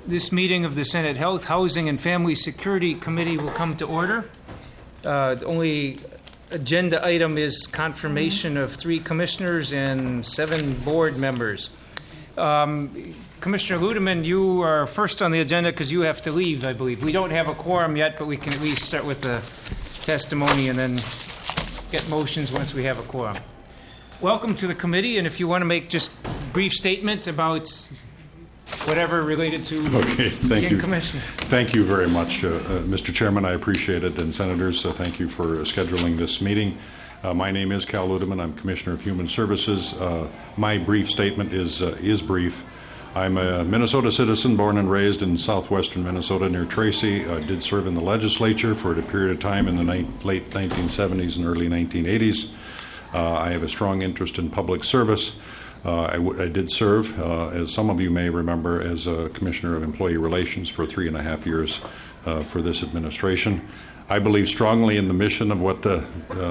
This meeting of the Senate Health, Housing, and Family Security Committee will come to order. The only agenda item is confirmation of 3 commissioners and 7 board members. Commissioner Ludeman, you are first on the agenda because you have to leave, I believe. We don't have a quorum yet, but we can at least start with the testimony and then get motions once we have a quorum. Welcome to the committee, and if you want to make just a brief statement about whatever related to thank you. Commissioner. Thank you very much, Mr. Chairman. I appreciate it, and Senators, thank you for scheduling this meeting. My name is Cal Ludeman. I'm Commissioner of Human Services. My brief statement is brief. I'm a Minnesota citizen, born and raised in southwestern Minnesota near Tracy. I did serve in the legislature for a period of time in the late 1970s and early 1980s. I have a strong interest in public service. I did serve, as some of you may remember, as a Commissioner of Employee Relations for 3.5 years for this administration. I believe strongly in the mission of what the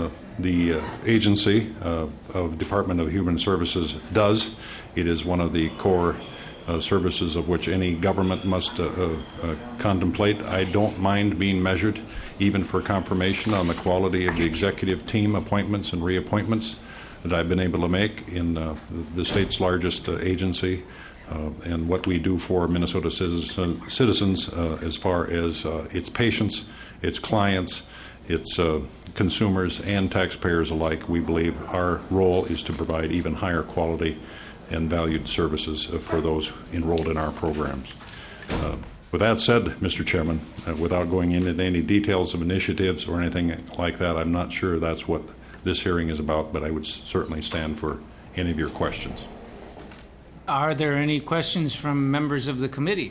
agency of Department of Human Services does. It is one of the core services of which any government must contemplate. I don't mind being measured, even for confirmation, on the quality of the executive team appointments and reappointments that I've been able to make in the state's largest agency, and what we do for Minnesota citizens as far as its patients, its clients, its consumers, and taxpayers alike. We believe our role is to provide even higher quality and valued services for those enrolled in our programs. With that said, Mr. Chairman, without going into any details of initiatives or anything like that, I'm not sure that's what this hearing is about, but I would certainly stand for any of your questions. Are there any questions from members of the committee?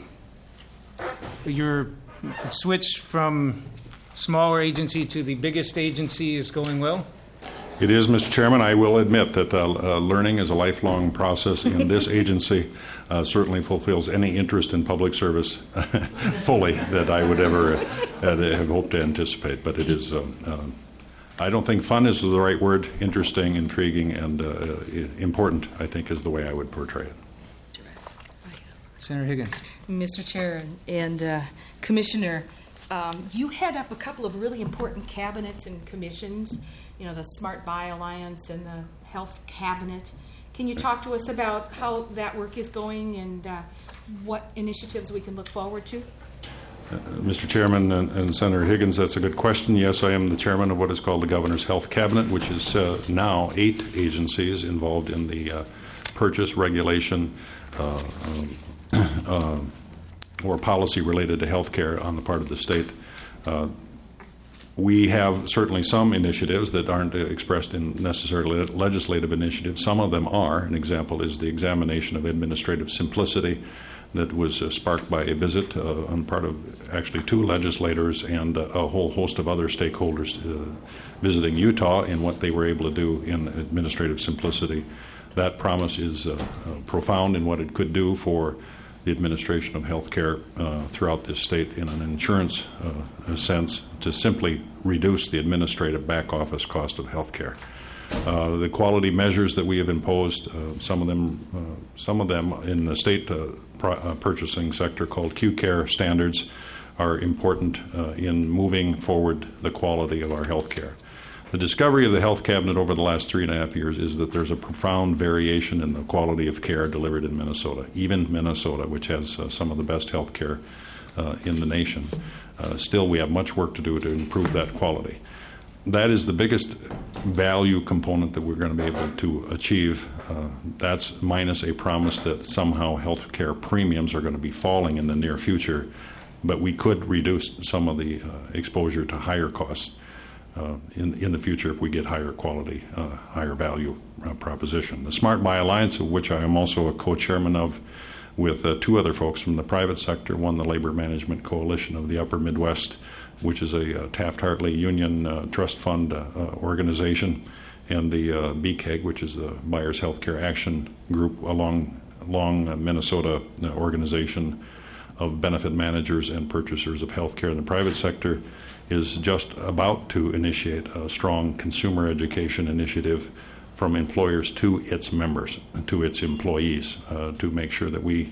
Your switch from smaller agency to the biggest agency is going well? It is, Mr. Chairman. I will admit that learning is a lifelong process, and this agency certainly fulfills any interest in public service fully that I would ever have hoped to anticipate. But it is, I don't think fun is the right word. Interesting, intriguing, and important, I think, is the way I would portray it. Senator Higgins. Mr. Chair and Commissioner, you head up a couple of really important cabinets and commissions, you know, the Smart Buy Alliance and the Health Cabinet. Can you talk to us about how that work is going and what initiatives we can look forward to? Mr. Chairman and Senator Higgins, that's a good question. Yes, I am the chairman of what is called the Governor's Health Cabinet, which is now 8 agencies involved in the purchase, regulation, or policy related to health care on the part of the state. We have certainly some initiatives that aren't expressed in necessarily legislative initiatives. Some of them are. An example is the examination of administrative simplicity that was sparked by a visit on part of actually 2 legislators and a whole host of other stakeholders visiting Utah in what they were able to do in administrative simplicity. That promise is profound in what it could do for the administration of health care throughout this state in an insurance sense, to simply reduce the administrative back office cost of health care. The quality measures that we have imposed, some of them in the state purchasing sector called Q-Care standards, are important in moving forward the quality of our health care. The discovery of the Health Cabinet over the last 3.5 years is that there's a profound variation in the quality of care delivered in Minnesota, even Minnesota, which has some of the best health care in the nation. Still, we have much work to do to improve that quality. That is the biggest value component that we're going to be able to achieve. That's minus a promise that somehow health care premiums are going to be falling in the near future, but we could reduce some of the exposure to higher costs in the future if we get higher quality, higher value proposition. The Smart Buy Alliance, of which I am also a co-chairman of with 2 other folks from the private sector, one the Labor Management Coalition of the Upper Midwest, which is a Taft-Hartley Union Trust Fund organization, and the BCAG, which is the Buyers Healthcare Action Group, a long Minnesota organization of benefit managers and purchasers of health care in the private sector, is just about to initiate a strong consumer education initiative from employers to its members, to its employees, to make sure that we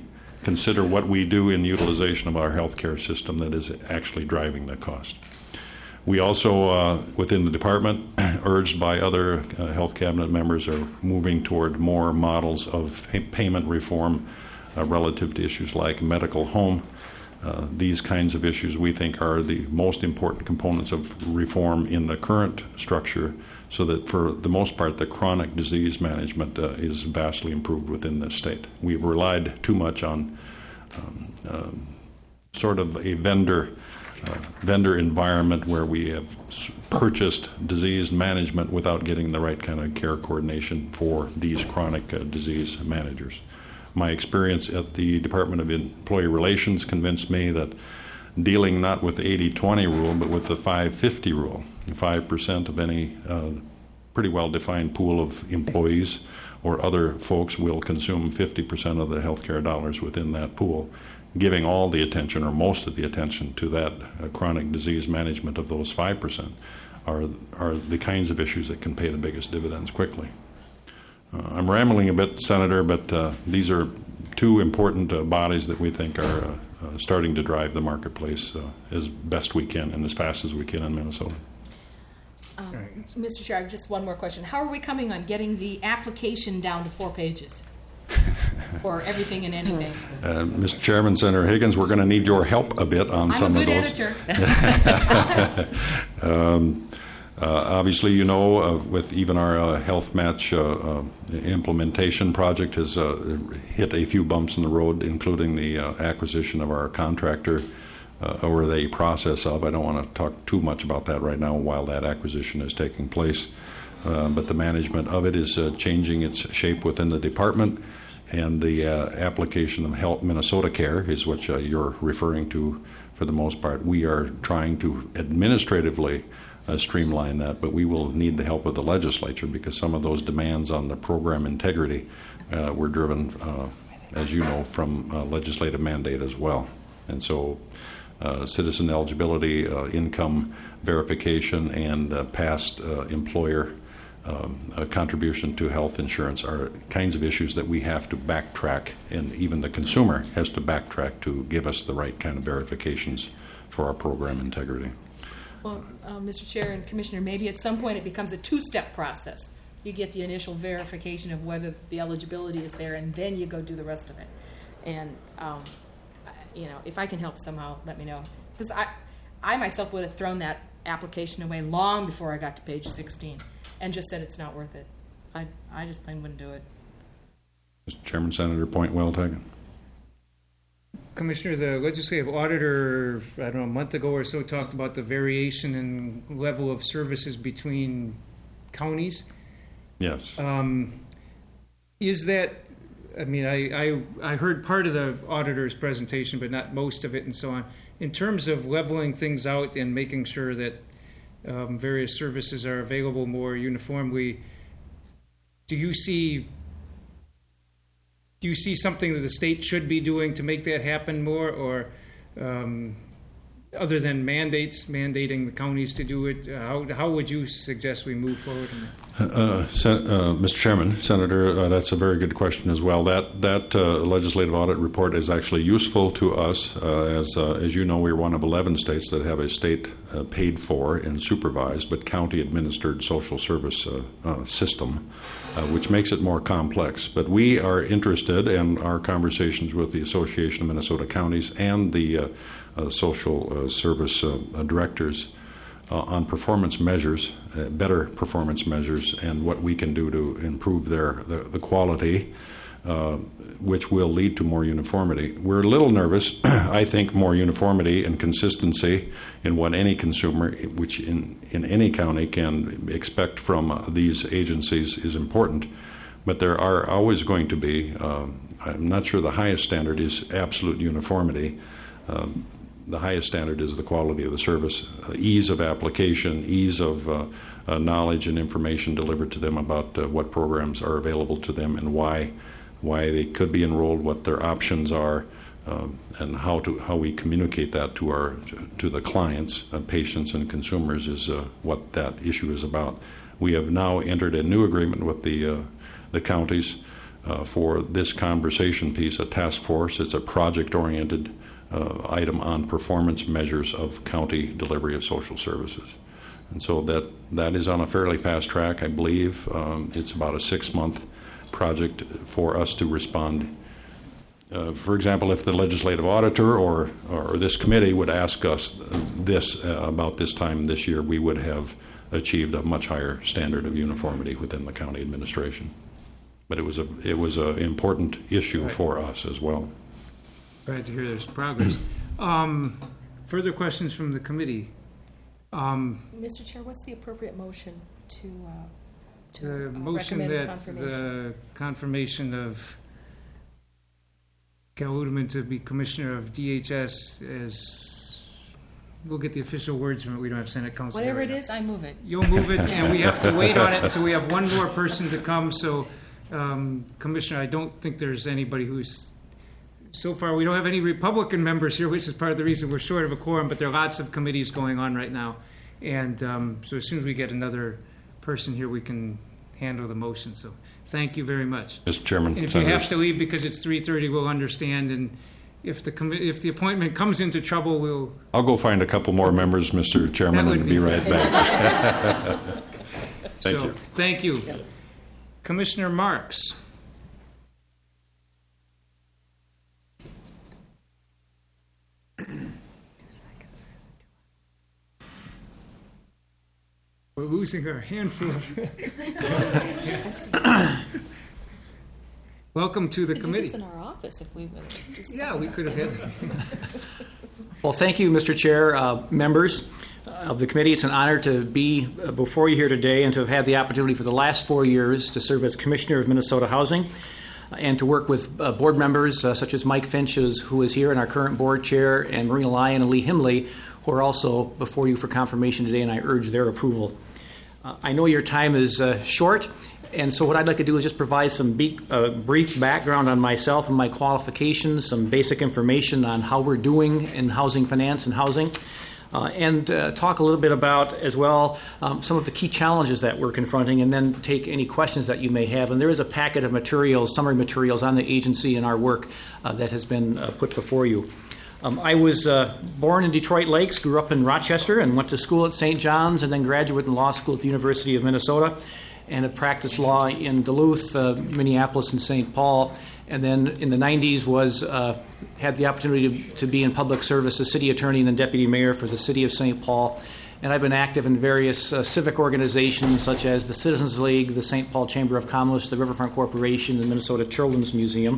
consider what we do in utilization of our healthcare system that is actually driving the cost. We also, within the department, urged by other health cabinet members, are moving toward more models of payment reform relative to issues like medical home. These kinds of issues we think are the most important components of reform in the current structure, so that for the most part the chronic disease management is vastly improved within the state. We've relied too much on sort of a vendor environment where we have purchased disease management without getting the right kind of care coordination for these chronic disease managers. My experience at the Department of Employee Relations convinced me that dealing not with the 80-20 rule, but with the 5-50 rule, 5% of any pretty well-defined pool of employees or other folks will consume 50% of the healthcare dollars within that pool. Giving all the attention or most of the attention to that chronic disease management of those 5% are the kinds of issues that can pay the biggest dividends quickly. I'm rambling a bit, Senator, but these are two important bodies that we think are starting to drive the marketplace as best we can and as fast as we can in Minnesota. Mr. Chair, I have just one more question. How are we coming on getting the application down to 4 pages? For everything and anything. Mr. Chairman, Senator Higgins, we're going to need your help a bit on some of those. I'm a good editor. Obviously, you know, with even our health match implementation project has hit a few bumps in the road, including the acquisition of our contractor or the process of. I don't want to talk too much about that right now while that acquisition is taking place. But the management of it is changing its shape within the department, and the application of Health Minnesota Care is what you're referring to for the most part. We are trying to administratively streamline that, but we will need the help of the legislature because some of those demands on the program integrity were driven, as you know, from legislative mandate as well. And so citizen eligibility, income verification, and past employer contribution to health insurance are kinds of issues that we have to backtrack, and even the consumer has to backtrack to give us the right kind of verifications for our program integrity. Well, Mr. Chair and Commissioner, maybe at some point it becomes a 2-step process. You get the initial verification of whether the eligibility is there, and then you go do the rest of it. And, if I can help somehow, let me know. Because I myself would have thrown that application away long before I got to page 16. And just said it's not worth it. I just plain wouldn't do it. Mr. Chairman, Senator, point well taken. Commissioner, the legislative auditor, I don't know, a month ago or so talked about the variation in level of services between counties. Yes. Is that, I mean, I heard part of the auditor's presentation, but not most of it and so on. In terms of leveling things out and making sure that various services are available more uniformly, do you see something that the state should be doing to make that happen more, or other than mandating the counties to do it? How would you suggest we move forward in that? Mr. Chairman, Senator, that's a very good question as well. That legislative audit report is actually useful to us. As you know, we're one of 11 states that have a state paid for and supervised but county administered social service system, which makes it more complex. But we are interested in our conversations with the Association of Minnesota Counties and the social service directors on performance measures, better performance measures, and what we can do to improve the quality, which will lead to more uniformity. We're a little nervous. I think more uniformity and consistency in what any consumer, which in any county, can expect from these agencies is important. But there are always going to be, I'm not sure the highest standard is absolute uniformity. The highest standard is the quality of the service, ease of application, ease of knowledge and information delivered to them about what programs are available to them and why they could be enrolled, what their options are, and how we communicate that to the clients, patients, and consumers is what that issue is about. We have now entered a new agreement with the counties for this conversation piece, a task force. It's a project-oriented item on performance measures of county delivery of social services. And so that is on a fairly fast track, I believe. It's about a 6-month project for us to respond. For example, if the legislative auditor or this committee would ask us this about this time this year, we would have achieved a much higher standard of uniformity within the county administration. But it was an important issue for us as well. Glad to hear there's progress. Further questions from the committee? Mr. Chair, what's the appropriate motion to The motion recommend that confirmation? the confirmation of Cal Udeman to be Commissioner of DHS is, we'll get the official words from it. We don't have Senate Council. Whatever right it now. is, I move it. You'll move it, and we have to wait on it, so we have one more person to come. So, Commissioner, I don't think there's anybody who's, so far, we don't have any Republican members here, which is part of the reason we're short of a quorum, but there are lots of committees going on right now. And so as soon as we get another person here, we can handle the motion. So thank you very much. Mr. Chairman, And if you have to leave because it's 3:30, we'll understand. And if the appointment comes into trouble, I'll go find a couple more members, Mr. Chairman, That would and be be right back. Thank you. Thank you. Commissioner Marks. We're losing our handful of. Welcome to the We could do committee. this in our office if we would. Yeah, we could have had. Well, thank you, Mr. Chair, members of the committee. It's an honor to be before you here today and to have had the opportunity for the last 4 years to serve as Commissioner of Minnesota Housing and to work with board members such as Mike Finch, who is here, and our current board chair, and Marina Lyon and Lee Himley, who are also before you for confirmation today, and I urge their approval. I know your time is short, and so what I'd like to do is just provide some brief background on myself and my qualifications, some basic information on how we're doing in housing finance and housing, and talk a little bit about, as well, some of the key challenges that we're confronting, and then take any questions that you may have. And there is a packet of materials, summary materials on the agency and our work that has been put before you. I was born in Detroit Lakes, grew up in Rochester, and went to school at St. John's, and then graduate in law school at the University of Minnesota, and have practiced law in Duluth, Minneapolis, and St. Paul. And then in the 90s had the opportunity to be in public service as city attorney and then deputy mayor for the city of St. Paul. And I've been active in various civic organizations such as the Citizens League, the St. Paul Chamber of Commerce, the Riverfront Corporation, the Minnesota Children's Museum.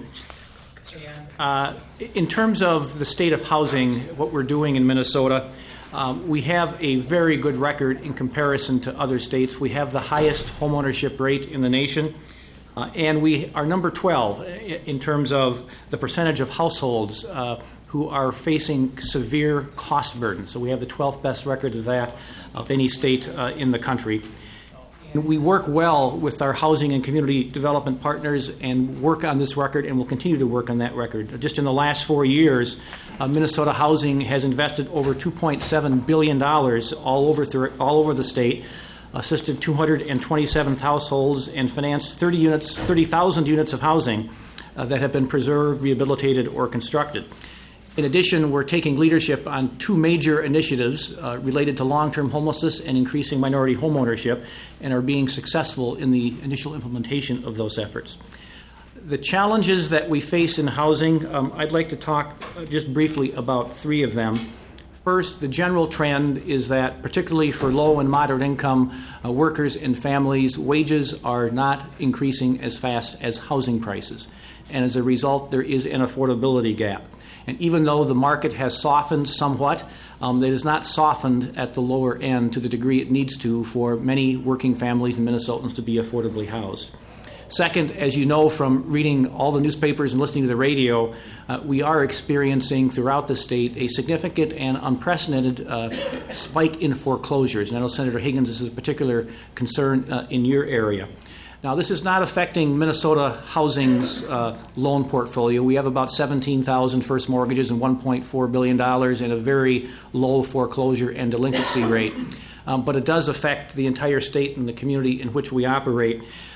In terms of the state of housing, what we're doing in Minnesota, we have a very good record in comparison to other states. We have the highest homeownership rate in the nation, and we are number 12 in terms of the percentage of households who are facing severe cost burden. So we have the 12th best record of that of any state in the country. We work well with our housing and community development partners and work on this record, and will continue to work on that record. Just in the last 4 years, Minnesota Housing has invested over $2.7 billion all over the state, assisted 227 households, and financed 30,000 units of housing that have been preserved, rehabilitated, or constructed. In addition, we're taking leadership on two major initiatives related to long-term homelessness and increasing minority homeownership, and are being successful in the initial implementation of those efforts. The challenges that we face in housing, I'd like to talk just briefly about three of them. First, the general trend is that, particularly for low and moderate income workers and families, wages are not increasing as fast as housing prices. And as a result, there is an affordability gap. And even though the market has softened somewhat, it has not softened at the lower end to the degree it needs to for many working families and Minnesotans to be affordably housed. Second, as you know from reading all the newspapers and listening to the radio, we are experiencing throughout the state a significant and unprecedented spike in foreclosures. And I know, Senator Higgins, this is a particular concern in your area. Now, this is not affecting Minnesota Housing's loan portfolio. We have about 17,000 first mortgages and $1.4 billion and a very low foreclosure and delinquency rate. But it does affect the entire state and the community in which we operate.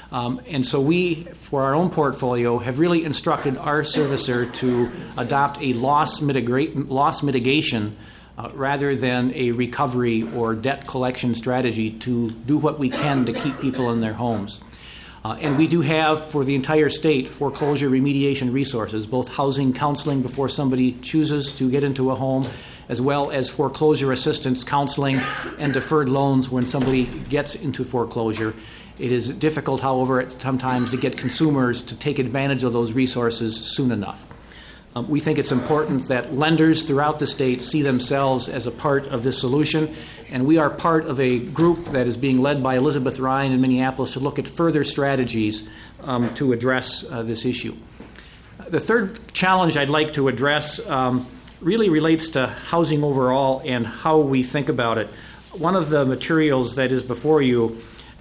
And so we, for our own portfolio, have really instructed our servicer to adopt a loss mitigation rather than a recovery or debt collection strategy to do what we can to keep people in their homes. And we do have, for the entire state, foreclosure remediation resources, both housing counseling before somebody chooses to get into a home, as well as foreclosure assistance counseling and deferred loans when somebody gets into foreclosure. It is difficult, however, sometimes to get consumers to take advantage of those resources soon enough. We think it's important that lenders throughout the state see themselves as a part of this solution, and we are part of a group that is being led by Elizabeth Ryan in Minneapolis to look at further strategies to address this issue. The third challenge I'd like to address really relates to housing overall and how we think about it. One of the materials that is before you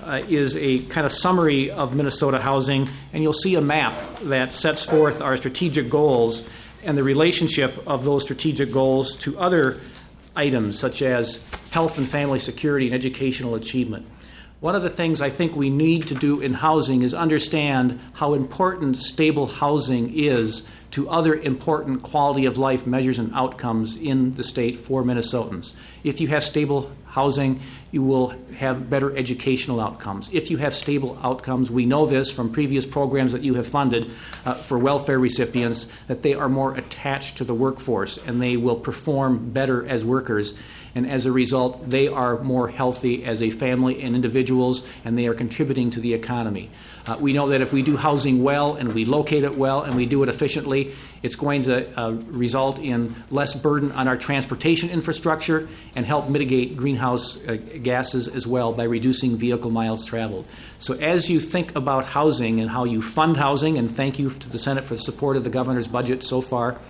is a kind of summary of Minnesota housing, and you'll see a map that sets forth our strategic goals and the relationship of those strategic goals to other items such as health and family security and educational achievement. One of the things I think we need to do in housing is understand how important stable housing is to other important quality of life measures and outcomes in the state for Minnesotans. If you have stable housing, you will have better educational outcomes. If you have stable outcomes, we know this from previous programs that you have funded for welfare recipients, that they are more attached to the workforce and they will perform better as workers. And as a result, they are more healthy as a family and individuals, and they are contributing to the economy. We know that if we do housing well and we locate it well and we do it efficiently, it's going to result in less burden on our transportation infrastructure and help mitigate greenhouse gases as well by reducing vehicle miles traveled. So as you think about housing and how you fund housing, and thank you to the Senate for the support of the governor's budget so far,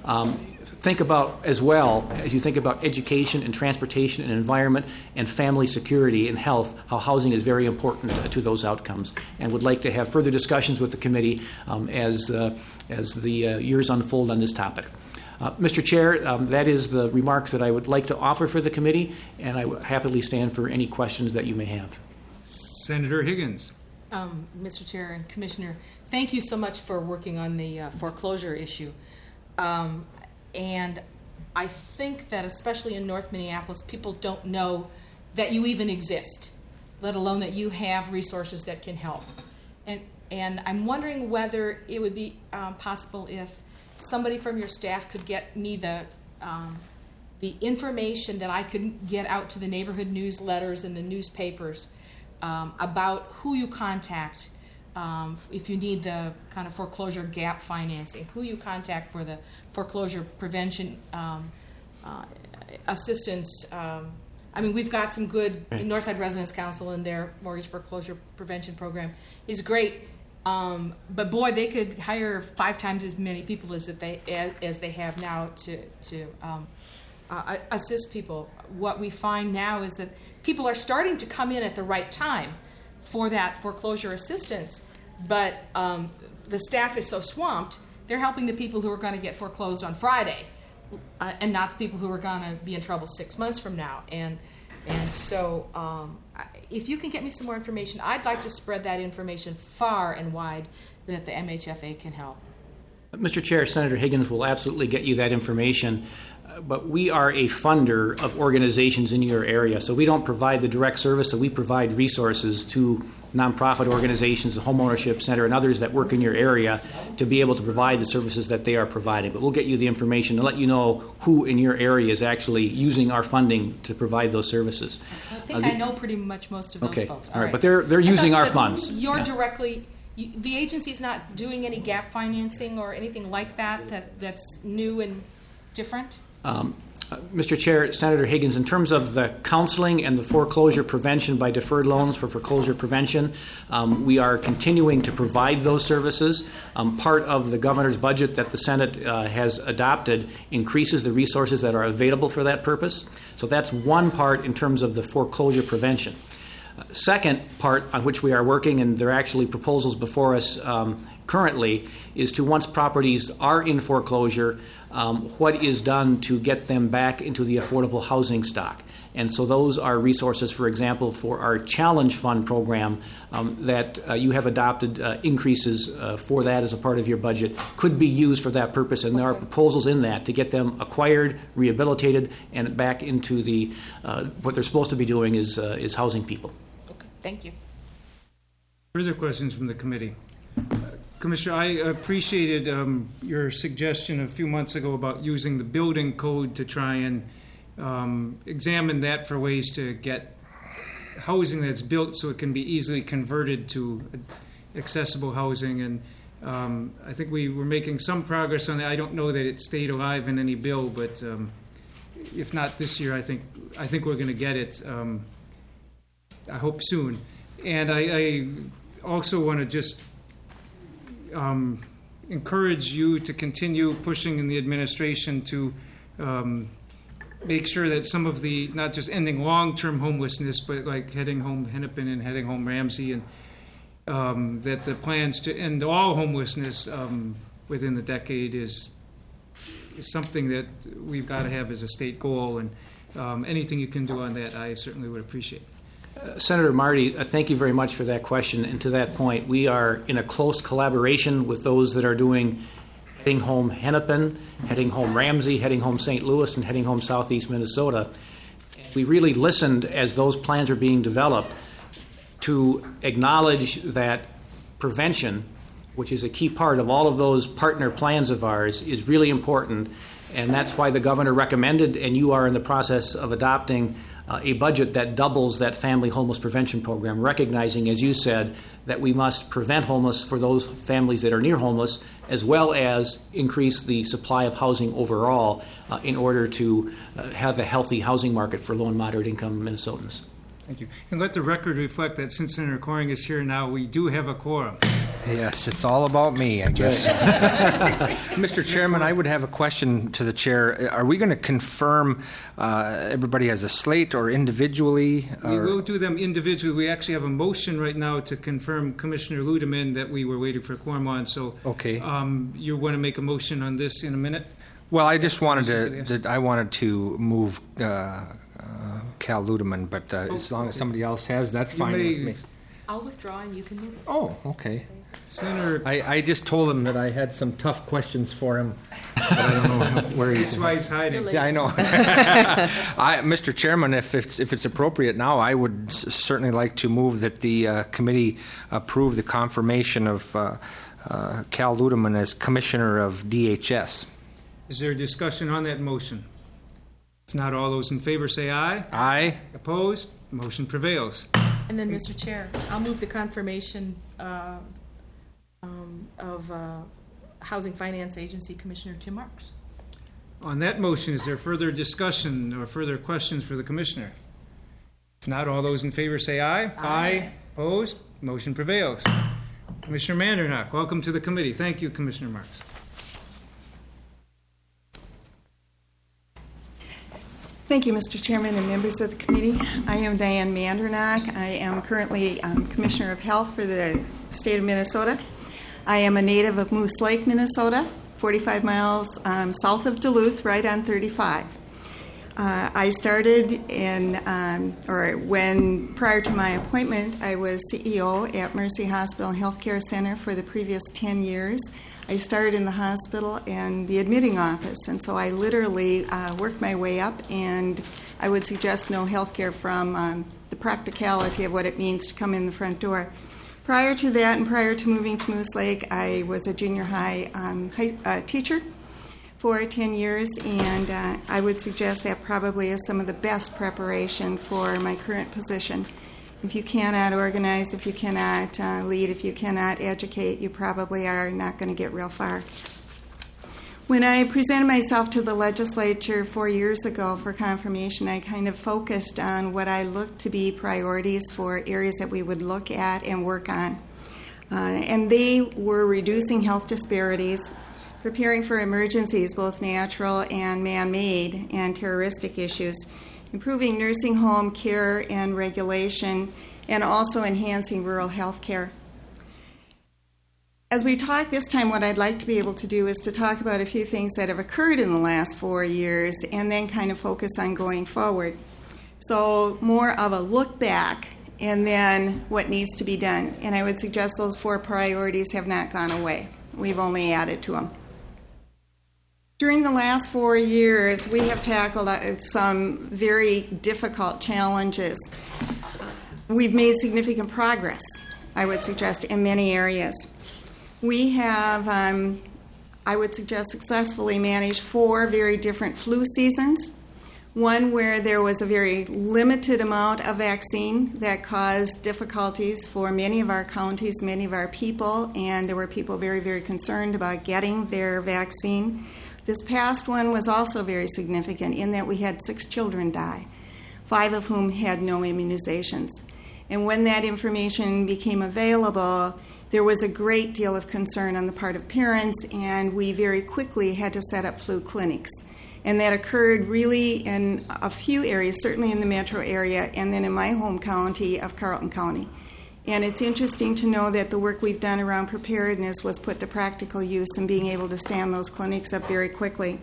think about, as well as you think about education and transportation and environment and family security and health, how housing is very important to those outcomes, and would like to have further discussions with the committee as the years unfold on this topic. Mr. Chair, that is the remarks that I would like to offer for the committee, and I would happily stand for any questions that you may have. Senator Higgins. Mr. Chair and Commissioner, thank you so much for working on the foreclosure issue. And I think that especially in North Minneapolis, people don't know that you even exist, let alone that you have resources that can help. And I'm wondering whether it would be possible if somebody from your staff could get me the information that I could get out to the neighborhood newsletters and the newspapers about who you contact if you need the kind of foreclosure gap financing, who you contact for the foreclosure prevention assistance. I mean, we've got some good, Northside Residents Council and their mortgage foreclosure prevention program is great. But boy, they could hire 5 times as many people as they have now to assist people. What we find now is that people are starting to come in at the right time for that foreclosure assistance, but the staff is so swamped, they're helping the people who are going to get foreclosed on Friday and not the people who are going to be in trouble 6 months from now. And so if you can get me some more information, I'd like to spread that information far and wide that the MHFA can help. Mr. Chair, Senator Higgins will absolutely get you that information. But we are a funder of organizations in your area, so we don't provide the direct service, so we provide resources to nonprofit organizations, the Homeownership Center, and others that work in your area to be able to provide the services that they are providing. But we'll get you the information to let you know who in your area is actually using our funding to provide those services. I think I know pretty much most of those folks. All right, but they're using our funds. You're directly, the agency's not doing any gap financing or anything like that's new and different? Mr. Chair, Senator Higgins, in terms of the counseling and the foreclosure prevention by deferred loans for foreclosure prevention, we are continuing to provide those services. Part of the governor's budget that the Senate has adopted increases the resources that are available for that purpose. So that's one part in terms of the foreclosure prevention. Second part on which we are working, and there are actually proposals before us currently is to, once properties are in foreclosure, what is done to get them back into the affordable housing stock. And so those are resources, for example, for our Challenge Fund program that you have adopted increases for that as a part of your budget could be used for that purpose. And there are proposals in that to get them acquired, rehabilitated, and back into the what they're supposed to be doing is housing people. Okay, thank you. Further questions from the committee? Commissioner, I appreciated your suggestion a few months ago about using the building code to try and examine that for ways to get housing that's built so it can be easily converted to accessible housing. And I think we were making some progress on that. I don't know that it stayed alive in any bill, but if not this year, I think we're going to get it. I hope soon. And I also want to just encourage you to continue pushing in the administration to make sure that some of the, not just ending long-term homelessness, but like heading home Hennepin and heading home Ramsey, and that the plans to end all homelessness within the decade is something that we've got to have as a state goal, and anything you can do on that, I certainly would appreciate. Senator Marty, thank you very much for that question. And to that point, we are in a close collaboration with those that are doing Heading Home Hennepin, Heading Home Ramsey, Heading Home St. Louis, and Heading Home Southeast Minnesota. We really listened as those plans are being developed to acknowledge that prevention, which is a key part of all of those partner plans of ours, is really important. And that's why the governor recommended, and you are in the process of adopting, a budget that doubles that family homeless prevention program, recognizing, as you said, that we must prevent homeless for those families that are near homeless, as well as increase the supply of housing overall in order to have a healthy housing market for low and moderate income Minnesotans. Thank you. And let the record reflect that since Senator Coring is here now, we do have a quorum. Yes, it's all about me, I guess. Mr. Chairman, I would have a question to the chair. Are we going to confirm everybody has a slate or individually? We will do them individually. We actually have a motion right now to confirm Commissioner Ludeman that we were waiting for a quorum on. So, okay. You want to make a motion on this in a minute? Well, I just wanted I wanted to move Cal Ludeman, but as long as somebody else has, that's fine with me. I'll withdraw and you can move it. Oh, okay. Senator, I just told him that I had some tough questions for him, but I don't know where he's. that's why he's hiding. Yeah, I know. Mr. Chairman, if it's appropriate now, I would certainly like to move that the committee approve the confirmation of Cal Ludeman as Commissioner of DHS. Is there a discussion on that motion? If not, all those in favor say aye. Aye. Opposed? Motion prevails. And then, Mr. Chair, I'll move the confirmation of Housing Finance Agency Commissioner Tim Marks. On that motion, is there further discussion or further questions for the Commissioner? If not, all those in favor say aye. Aye. Opposed? Motion prevails. Commissioner Mandernock, welcome to the committee. Thank you, Commissioner Marks. Thank you, Mr. Chairman and members of the committee. I am Diane Mandernock. I am currently Commissioner of Health for the state of Minnesota. I am a native of Moose Lake, Minnesota, 45 miles south of Duluth, right on 35. I started when prior to my appointment, I was CEO at Mercy Hospital and Healthcare Center for the previous 10 years. I started in the hospital and the admitting office, and so I literally worked my way up, and I would suggest no health care from the practicality of what it means to come in the front door. Prior to that and prior to moving to Moose Lake, I was a junior high teacher for 10 years, and I would suggest that probably is some of the best preparation for my current position. If you cannot organize, if you cannot lead, if you cannot educate, you probably are not going to get real far. When I presented myself to the legislature 4 years ago for confirmation, I kind of focused on what I looked to be priorities for areas that we would look at and work on. And they were reducing health disparities, preparing for emergencies, both natural and man-made, and terroristic issues, improving nursing home care and regulation, and also enhancing rural health care. As we talk this time, what I'd like to be able to do is to talk about a few things that have occurred in the last 4 years and then kind of focus on going forward. So more of a look back and then what needs to be done. And I would suggest those 4 priorities have not gone away. We've only added to them. During the last 4 years, we have tackled some very difficult challenges. We've made significant progress, I would suggest, in many areas. We have, I would suggest, successfully managed 4 very different flu seasons. One where there was a very limited amount of vaccine that caused difficulties for many of our counties, many of our people, and there were people very, very concerned about getting their vaccine. This past one was also very significant in that we had 6 children die, 5 of whom had no immunizations. And when that information became available, there was a great deal of concern on the part of parents, and we very quickly had to set up flu clinics. And that occurred really in a few areas, certainly in the metro area, and then in my home county of Carleton County. And it's interesting to know that the work we've done around preparedness was put to practical use and being able to stand those clinics up very quickly.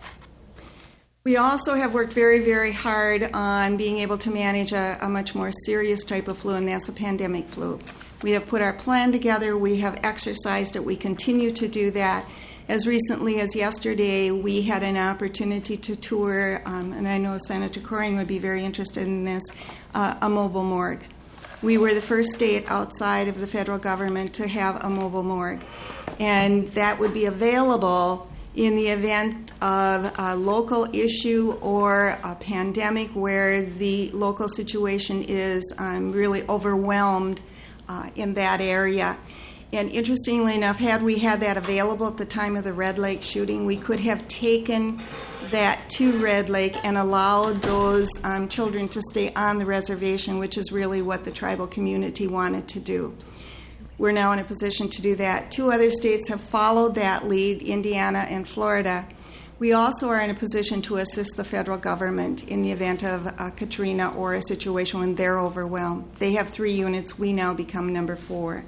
We also have worked very, very hard on being able to manage a much more serious type of flu, and that's a pandemic flu. We have put our plan together. We have exercised it. We continue to do that. As recently as yesterday, we had an opportunity to tour, and I know Senator Coring would be very interested in this, a mobile morgue. We were the first state outside of the federal government to have a mobile morgue, and that would be available in the event of a local issue or a pandemic where the local situation is really overwhelmed in that area. And interestingly enough, had we had that available at the time of the Red Lake shooting, we could have taken that to Red Lake and allowed those children to stay on the reservation, which is really what the tribal community wanted to do. We're now in a position to do that. 2 other states have followed that lead, Indiana and Florida. We also are in a position to assist the federal government in the event of Katrina or a situation when they're overwhelmed. They have 3 units. We now become number 4.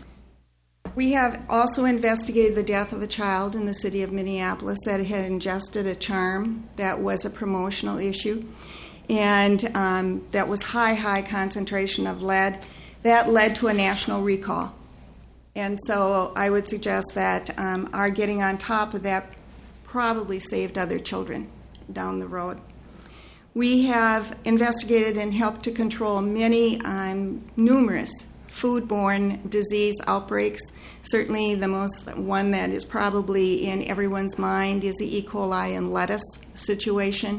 We have also investigated the death of a child in the city of Minneapolis that had ingested a charm that was a promotional issue, and that was high concentration of lead. That led to a national recall. And so I would suggest that our getting on top of that probably saved other children down the road. We have investigated and helped to control many numerous foodborne disease outbreaks. Certainly the most one that is probably in everyone's mind is the E. coli and lettuce situation.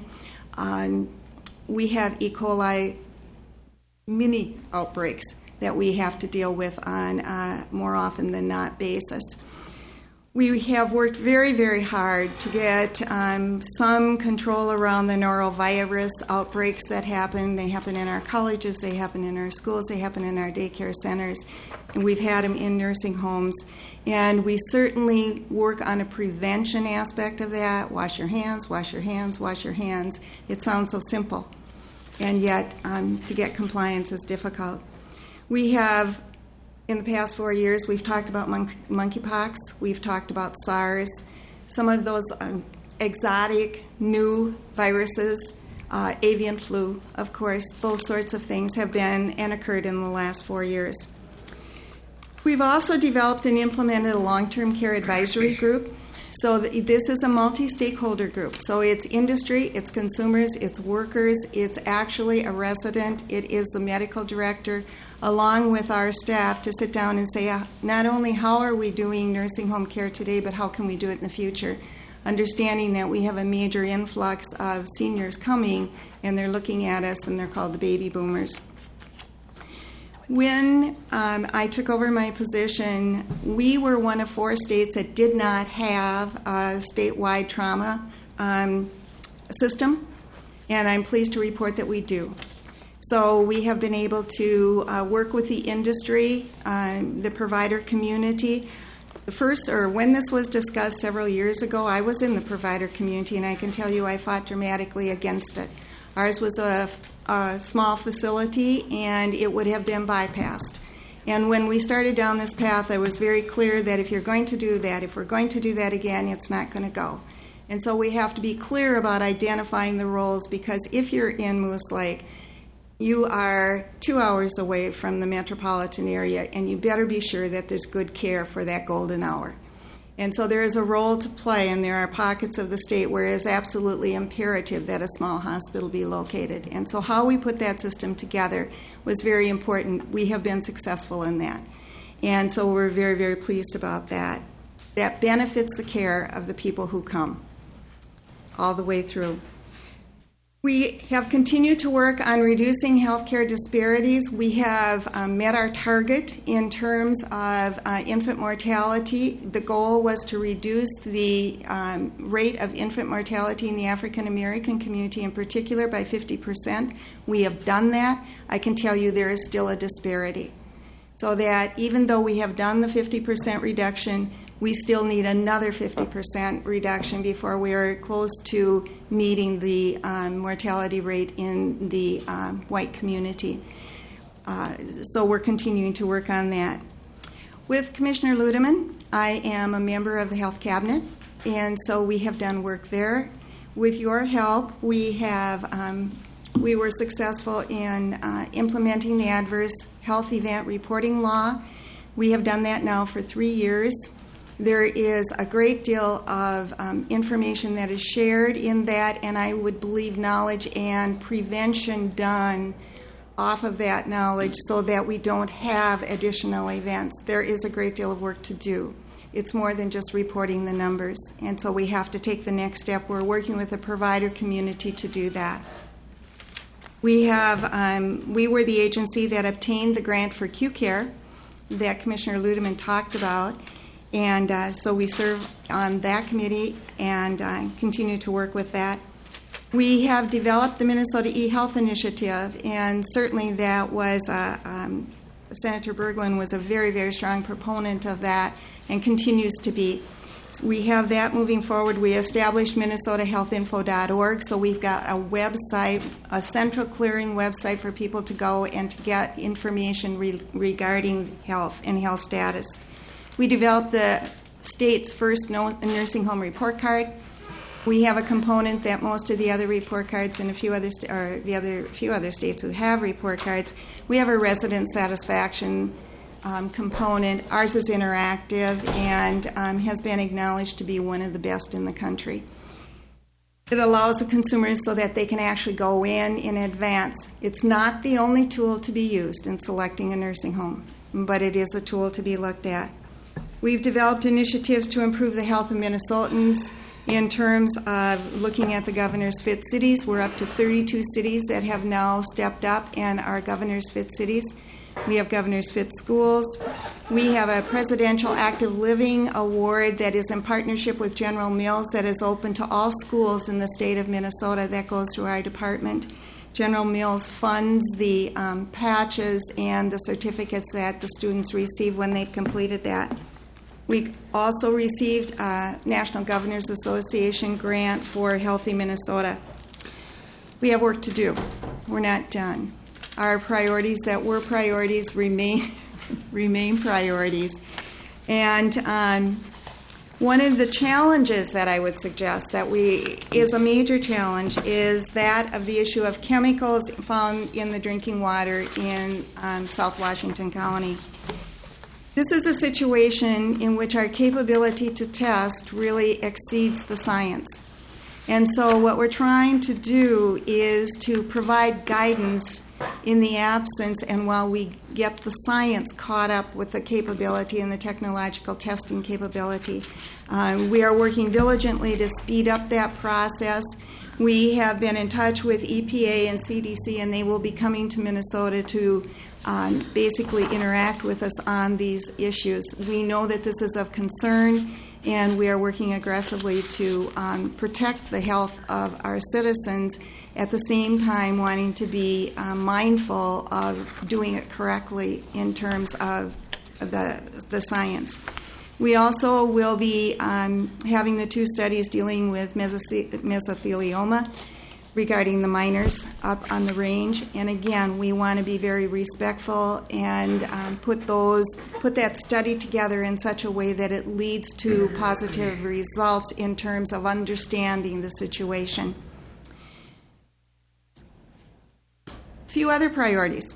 We have E. coli mini outbreaks that we have to deal with on a more often than not basis. We have worked very, very hard to get some control around the norovirus outbreaks that happen. They happen in our colleges, they happen in our schools, they happen in our daycare centers, and we've had them in nursing homes. And we certainly work on a prevention aspect of that. Wash your hands, wash your hands, wash your hands. It sounds so simple, and yet to get compliance is difficult. We have, in the past 4 years, we've talked about monkeypox, we've talked about SARS, some of those exotic new viruses, avian flu, of course, those sorts of things have been and occurred in the last 4 years. We've also developed and implemented a long-term care advisory group. So this is a multi-stakeholder group. So it's industry, it's consumers, it's workers, it's actually a resident, it is the medical director, along with our staff to sit down and say, not only how are we doing nursing home care today, but how can we do it in the future? Understanding that we have a major influx of seniors coming, and they're looking at us, and they're called the baby boomers. When I took over my position, we were one of 4 states that did not have a statewide trauma system, and I'm pleased to report that we do. So we have been able to work with the industry, the provider community. When this was discussed several years ago, I was in the provider community, and I can tell you I fought dramatically against it. Ours was a small facility, and it would have been bypassed. And when we started down this path, I was very clear that if you're going to do that, if we're going to do that again, it's not going to go. And so we have to be clear about identifying the roles, because if you're in Moose Lake, you are 2 hours away from the metropolitan area, and you better be sure that there's good care for that golden hour. And so there is a role to play, and there are pockets of the state where it is absolutely imperative that a small hospital be located. And so how we put that system together was very important. We have been successful in that. And so we're very, very pleased about that. That benefits the care of the people who come all the way through. We have continued to work on reducing healthcare disparities. We have met our target in terms of infant mortality. The goal was to reduce the rate of infant mortality in the African American community in particular by 50%. We have done that. I can tell you there is still a disparity. So that even though we have done the 50% reduction, we still need another 50% reduction before we are close to meeting the mortality rate in the white community. So we're continuing to work on that. With Commissioner Ludeman, I am a member of the Health Cabinet, and so we have done work there. With your help, we were successful in implementing the Adverse Health Event Reporting Law. We have done that now for 3 years. There is a great deal of information that is shared in that, and I would believe knowledge and prevention done off of that knowledge so that we don't have additional events. There is a great deal of work to do. It's more than just reporting the numbers, and so we have to take the next step. We're working with the provider community to do that. We were the agency that obtained the grant for Q-Care that Commissioner Ludeman talked about. And so we serve on that committee and continue to work with that. We have developed the Minnesota eHealth Initiative, and certainly that was, Senator Berglund was a very, very strong proponent of that and continues to be. We have that moving forward. We established MinnesotaHealthInfo.org, so we've got a website, a central clearing website for people to go and to get information regarding health and health status. We developed the state's first nursing home report card. We have a component that most of the other report cards and a few other states who have report cards, we have a resident satisfaction component. Ours is interactive and has been acknowledged to be one of the best in the country. It allows the consumers so that they can actually go in advance. It's not the only tool to be used in selecting a nursing home, but it is a tool to be looked at. We've developed initiatives to improve the health of Minnesotans in terms of looking at the Governor's Fit Cities. We're up to 32 cities that have now stepped up and are Governor's Fit Cities. We have Governor's Fit Schools. We have a Presidential Active Living Award that is in partnership with General Mills that is open to all schools in the state of Minnesota. That goes through our department. General Mills funds the patches and the certificates that the students receive when they've completed that. We also received a National Governors Association grant for Healthy Minnesota. We have work to do. We're not done. Our priorities that were priorities remain priorities. And one of the challenges that I would suggest that is a major challenge is that of the issue of chemicals found in the drinking water in South Washington County. This is a situation in which our capability to test really exceeds the science. And so what we're trying to do is to provide guidance in the absence and while we get the science caught up with the capability and the technological testing capability. We are working diligently to speed up that process. We have been in touch with EPA and CDC, and they will be coming to Minnesota to basically interact with us on these issues. We know that this is of concern, and we are working aggressively to protect the health of our citizens, at the same time wanting to be mindful of doing it correctly in terms of the science. We also will be having the 2 studies dealing with mesothelioma. regarding the minors up on the range. And again, we want to be very respectful and put that study together in such a way that it leads to positive results in terms of understanding the situation. A few other priorities.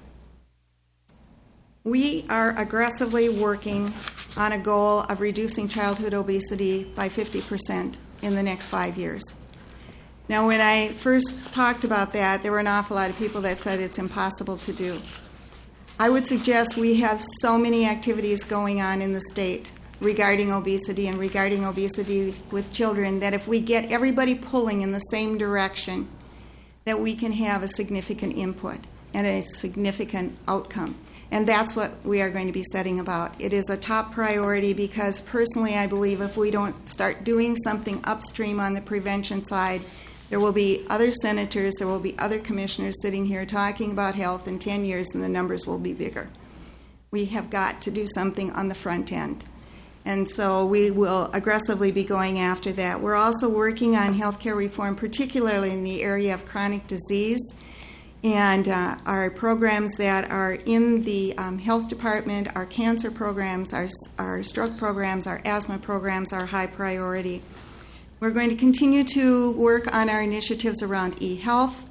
We are aggressively working on a goal of reducing childhood obesity by 50% in the next 5 years. Now, when I first talked about that, there were an awful lot of people that said it's impossible to do. I would suggest we have so many activities going on in the state regarding obesity and regarding obesity with children that if we get everybody pulling in the same direction, that we can have a significant input and a significant outcome. And that's what we are going to be setting about. It is a top priority because personally I believe if we don't start doing something upstream on the prevention side, there will be other senators, there will be other commissioners sitting here talking about health in 10 years and the numbers will be bigger. We have got to do something on the front end. And so we will aggressively be going after that. We're also working on healthcare reform, particularly in the area of chronic disease. And our programs that are in the health department, our cancer programs, our stroke programs, our asthma programs are high priority. We're going to continue to work on our initiatives around e-health,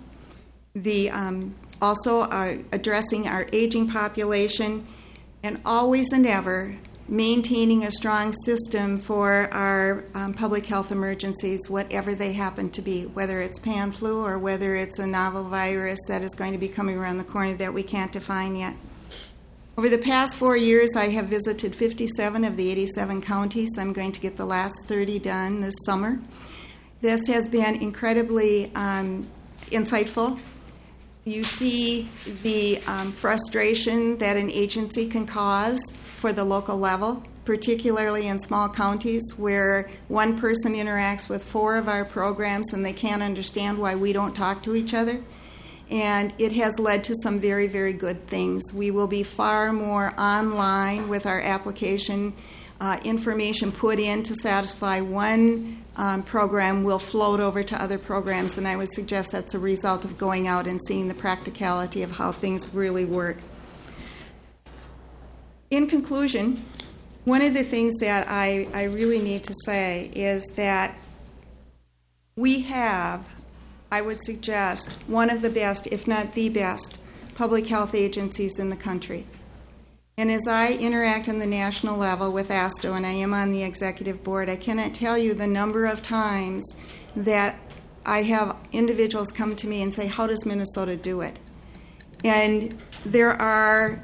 also addressing our aging population, and always and ever maintaining a strong system for our public health emergencies, whatever they happen to be, whether it's pan flu or whether it's a novel virus that is going to be coming around the corner that we can't define yet. Over the past 4 years, I have visited 57 of the 87 counties. I'm going to get the last 30 done this summer. This has been incredibly insightful. You see the frustration that an agency can cause for the local level, particularly in small counties where one person interacts with 4 of our programs and they can't understand why we don't talk to each other. And it has led to some very, very good things. We will be far more online with our application. Information put in to satisfy one program will float over to other programs, and I would suggest that's a result of going out and seeing the practicality of how things really work. In conclusion, one of the things that I really need to say is that we have, I would suggest, one of the best, if not the best, public health agencies in the country. And as I interact on the national level with ASTO, and I am on the executive board, I cannot tell you the number of times that I have individuals come to me and say, how does Minnesota do it? And there are,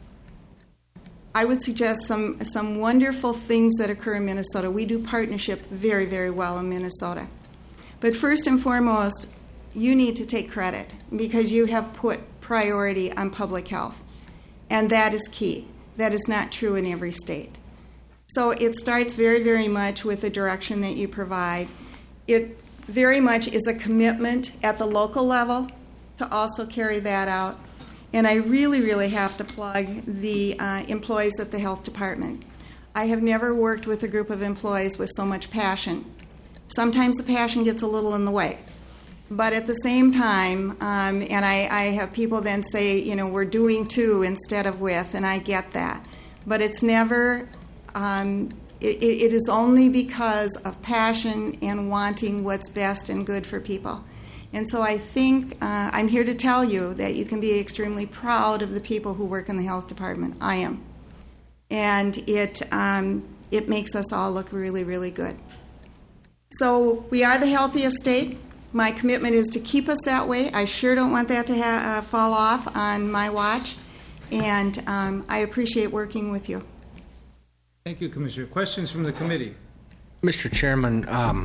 I would suggest, some wonderful things that occur in Minnesota. We do partnership very, very well in Minnesota. But first and foremost, you need to take credit because you have put priority on public health. And that is key. That is not true in every state. So it starts very, very much with the direction that you provide. It very much is a commitment at the local level to also carry that out. And I really, really have to plug the employees at the health department. I have never worked with a group of employees with so much passion. Sometimes the passion gets a little in the way. But at the same time, and I have people then say, you know, we're doing to instead of with, and I get that. But it's never, it is only because of passion and wanting what's best and good for people. And so I think I'm here to tell you that you can be extremely proud of the people who work in the health department. I am. And it makes us all look really, really good. So we are the healthiest state. My commitment is to keep us that way. I sure don't want that to fall off on my watch. And I appreciate working with you. Thank you, Commissioner. Questions from the committee? Mr. Chairman,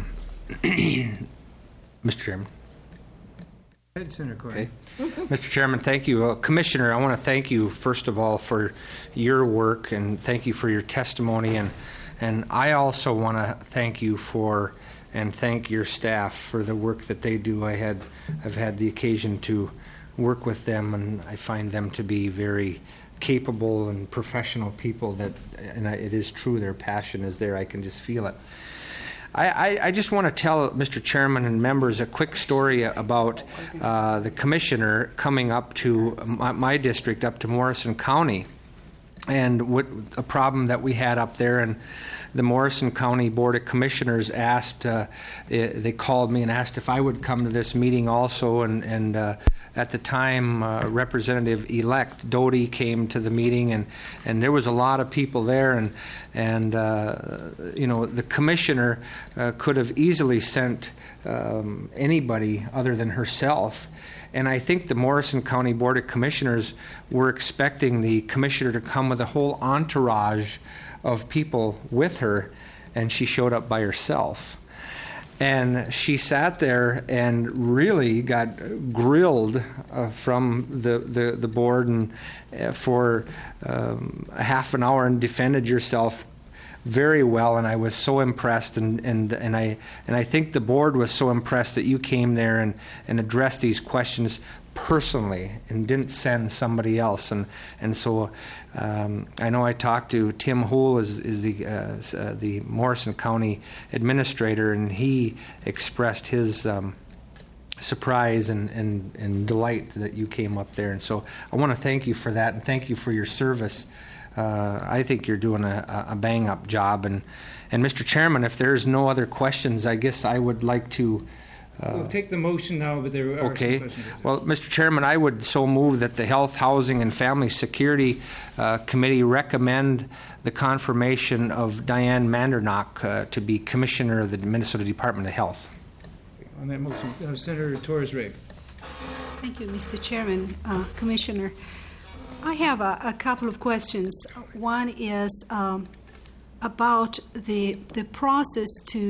Mr. Chairman. Go ahead, Senator Corey. Okay. Mr. Chairman, thank you. Commissioner, I want to thank you, first of all, for your work, and thank you for your testimony. And I also want to thank you for and thank your staff for the work that they do. I've had the occasion to work with them, and I find them to be very capable and professional people. It is true, their passion is there. I can just feel it. I just want to tell Mr. Chairman and members a quick story about the commissioner coming up to my district, up to Morrison County, and what a problem that we had up there. And the Morrison County Board of Commissioners asked, they called me and asked if I would come to this meeting also, and at the time, Representative-elect Doty came to the meeting, and there was a lot of people there, and the commissioner could have easily sent anybody other than herself. And I think the Morrison County Board of Commissioners were expecting the commissioner to come with a whole entourage of people with her, and she showed up by herself. And she sat there and really got grilled from the board and for a half an hour, and defended yourself very well. And I was so impressed, and I think the board was so impressed that you came there and addressed these questions personally and didn't send somebody else. And so I know I talked to Tim Houle, is the Morrison County administrator, and he expressed his surprise and delight that you came up there. And so I want to thank you for that, and thank you for your service. I think you're doing a bang-up job. And Mr. Chairman, if there's no other questions, I guess I would like to... We'll take the motion now, but there are some questions. Well, Mr. Chairman, I would so move that the Health, Housing, and Family Security Committee recommend the confirmation of Diane Mandernock to be Commissioner of the Minnesota Department of Health. On that motion, Senator Torres-Rabe. Thank you, Mr. Chairman, Commissioner. I have a couple of questions. One is about the process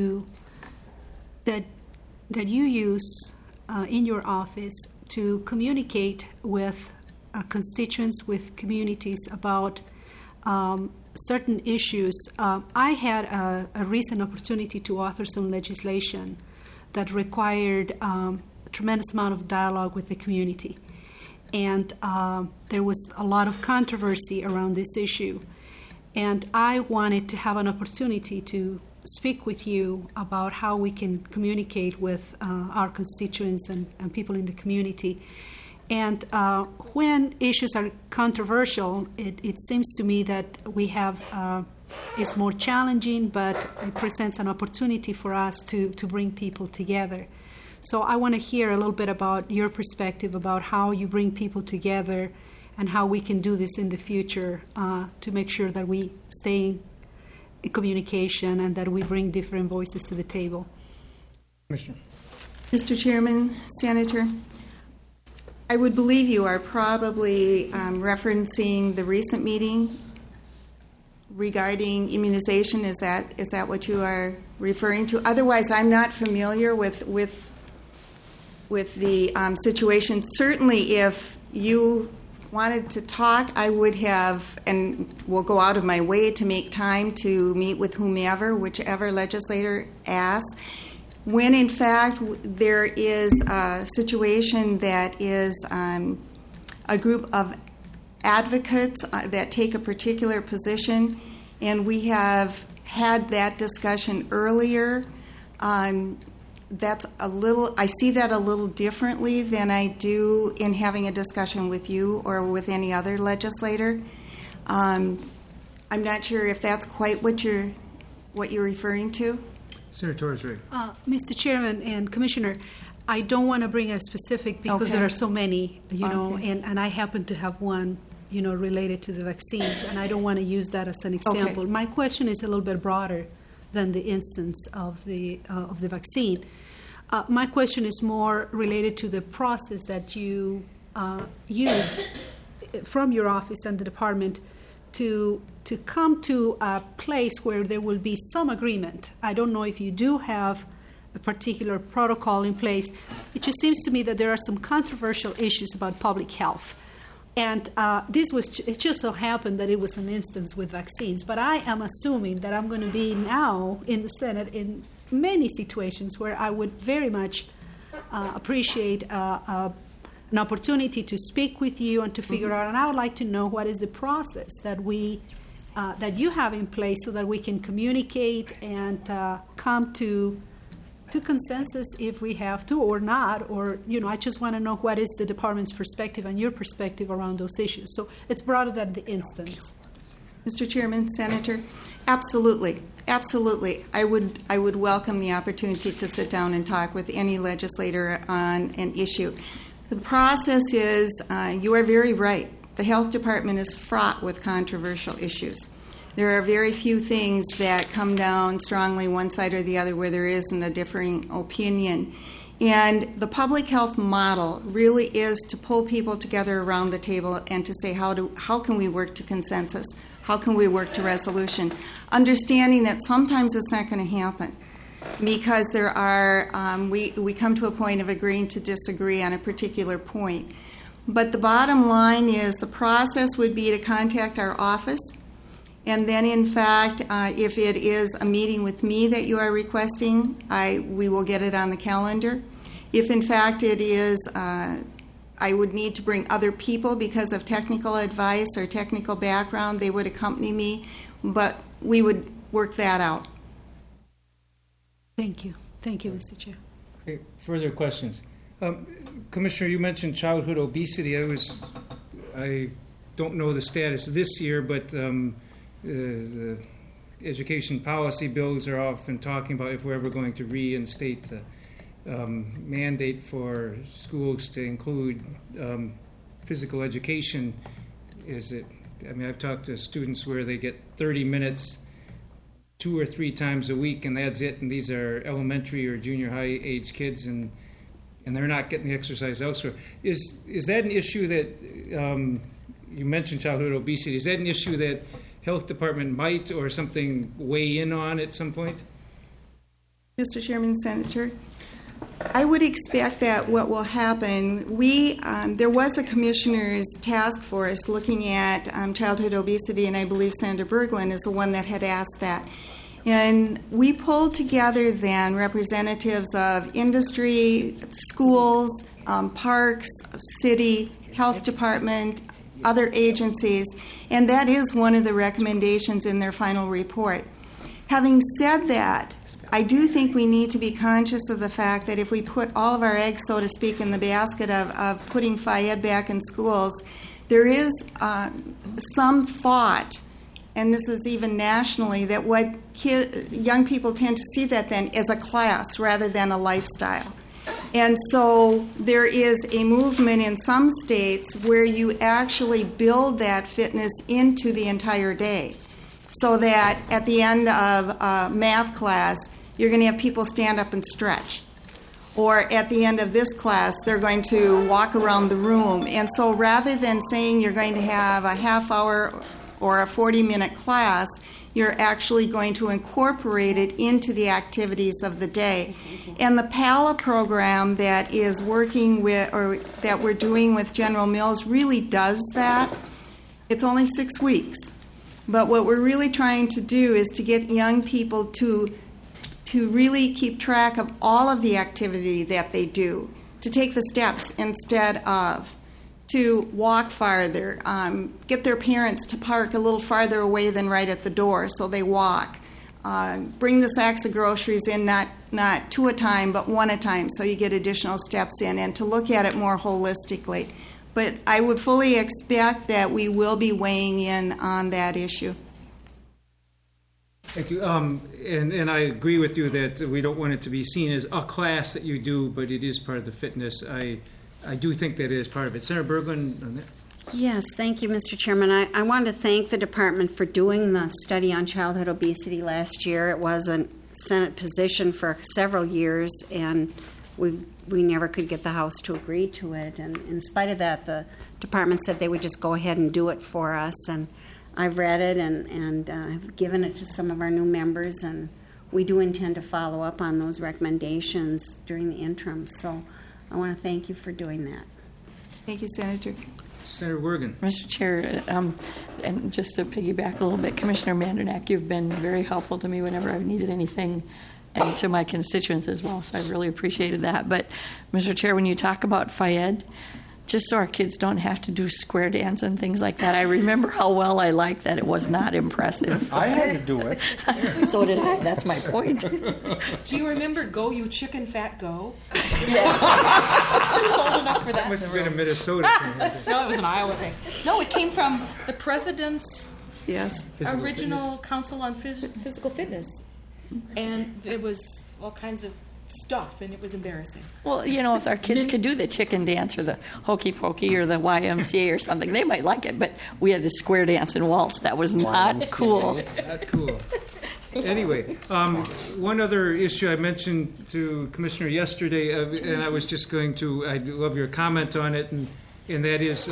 that you use in your office to communicate with constituents, with communities about certain issues. I had a recent opportunity to author some legislation that required a tremendous amount of dialogue with the community. And there was a lot of controversy around this issue. And I wanted to have an opportunity to speak with you about how we can communicate with our constituents and people in the community. And when issues are controversial, it seems to me that we have it's more challenging, but it presents an opportunity for us to bring people together. So I want to hear a little bit about your perspective about how you bring people together and how we can do this in the future to make sure that we stay in communication and that we bring different voices to the table. Commissioner. Mr. Chairman, Senator, I would believe you are probably referencing the recent meeting regarding immunization. Is that what you are referring to? Otherwise, I'm not familiar with the situation. Certainly, if you wanted to talk, I would have, and will go out of my way to make time to meet with whomever, whichever legislator asks. When in fact there is a situation that is a group of advocates that take a particular position, and we have had that discussion earlier, that's a little, I see that a little differently than I do in having a discussion with you or with any other legislator. I'm not sure if that's quite what you're referring to. Senator Torres-Rabe. Mr. Chairman and Commissioner, I don't want to bring a specific because there are so many, and I happen to have one, related to the vaccines, and I don't want to use that as an example. Okay. My question is a little bit broader than the instance of the vaccine. My question is more related to the process that you use from your office and the department to come to a place where there will be some agreement. I don't know if you do have a particular protocol in place. It just seems to me that there are some controversial issues about public health. And it just so happened that it was an instance with vaccines. But I am assuming that I'm going to be now in the Senate in many situations where I would very much appreciate an opportunity to speak with you and to figure out. And I would like to know what is the process that we that you have in place so that we can communicate and come to consensus if we have to or not, or, I just want to know what is the department's perspective and your perspective around those issues. So it's broader than the instance. Mr. Chairman, Senator, absolutely. Absolutely. I would welcome the opportunity to sit down and talk with any legislator on an issue. The process is, you are very right. The health department is fraught with controversial issues. There are very few things that come down strongly one side or the other where there isn't a differing opinion. And the public health model really is to pull people together around the table and to say, how can we work to consensus? How can we work to resolution? Understanding that sometimes it's not going to happen because there are, we come to a point of agreeing to disagree on a particular point. But the bottom line is the process would be to contact our office. And then, in fact, if it is a meeting with me that you are requesting, we will get it on the calendar. If, in fact, it is, I would need to bring other people because of technical advice or technical background, they would accompany me, but we would work that out. Thank you. Thank you, Mr. Chair. Okay, further questions? Commissioner, you mentioned childhood obesity. I don't know the status this year, but the education policy bills are often talking about if we're ever going to reinstate the mandate for schools to include physical education. I've talked to students where they get 30 minutes 2 or 3 times a week, and that's it. And these are elementary or junior high age kids, and they're not getting the exercise elsewhere. Is that an issue that you mentioned childhood obesity? Is that an issue that health department might or something weigh in on at some point? Mr. Chairman, Senator, I would expect that what will happen, there was a commissioner's task force looking at childhood obesity, and I believe Senator Berglund is the one that had asked that. And we pulled together then representatives of industry, schools, parks, city, health department, other agencies, and that is one of the recommendations in their final report. Having said that, I do think we need to be conscious of the fact that if we put all of our eggs, so to speak, in the basket of putting Phi-Ed back in schools, there is some thought, and this is even nationally, that what young people tend to see that then as a class rather than a lifestyle. And so there is a movement in some states where you actually build that fitness into the entire day, so that at the end of math class, you're going to have people stand up and stretch. Or at the end of this class, they're going to walk around the room. And so rather than saying you're going to have a half hour or a 40-minute class, you're actually going to incorporate it into the activities of the day. And the PALA program that is working with, or that we're doing with General Mills, really does that. It's only 6 weeks. But what we're really trying to do is to get young people to really keep track of all of the activity that they do, to take the steps instead of to walk farther, get their parents to park a little farther away than right at the door so they walk, bring the sacks of groceries in not 2 at a time but 1 at a time so you get additional steps in, and to look at it more holistically. But I would fully expect that we will be weighing in on that issue. Thank you. And I agree with you that we don't want it to be seen as a class that you do, but it is part of the fitness. I do think that it is part of it. Senator Berglund on that? Yes, thank you, Mr. Chairman. I wanted to thank the department for doing the study on childhood obesity last year. It was a Senate position for several years, and we never could get the House to agree to it. And in spite of that, the department said they would just go ahead and do it for us. And I've read it and I've given it to some of our new members, and we do intend to follow up on those recommendations during the interim. So I want to thank you for doing that. Thank you, Senator. Senator Wergen. Mr. Chair, and just to piggyback a little bit, Commissioner Mandernack, you've been very helpful to me whenever I've needed anything, and to my constituents as well, so I've really appreciated that. But, Mr. Chair, when you talk about Phi-Ed, just so our kids don't have to do square dance and things like that. I remember how well I liked that. It was not impressive. I had to do it. So did I. That's my point. Do you remember Go You Chicken Fat Go? I was old enough for that. Must have been a Minnesota thing. No, it was an Iowa thing. No, it came from the president's Yes. original Council on Physical Fitness. And it was all kinds of stuff, and it was embarrassing. Well, you know, if our kids could do the chicken dance or the hokey pokey or the YMCA or something, they might like it. But we had to square dance and waltz. That was not cool. Not cool. Anyway, one other issue I mentioned to Commissioner yesterday, and I was just going to, I love your comment on it, and that is,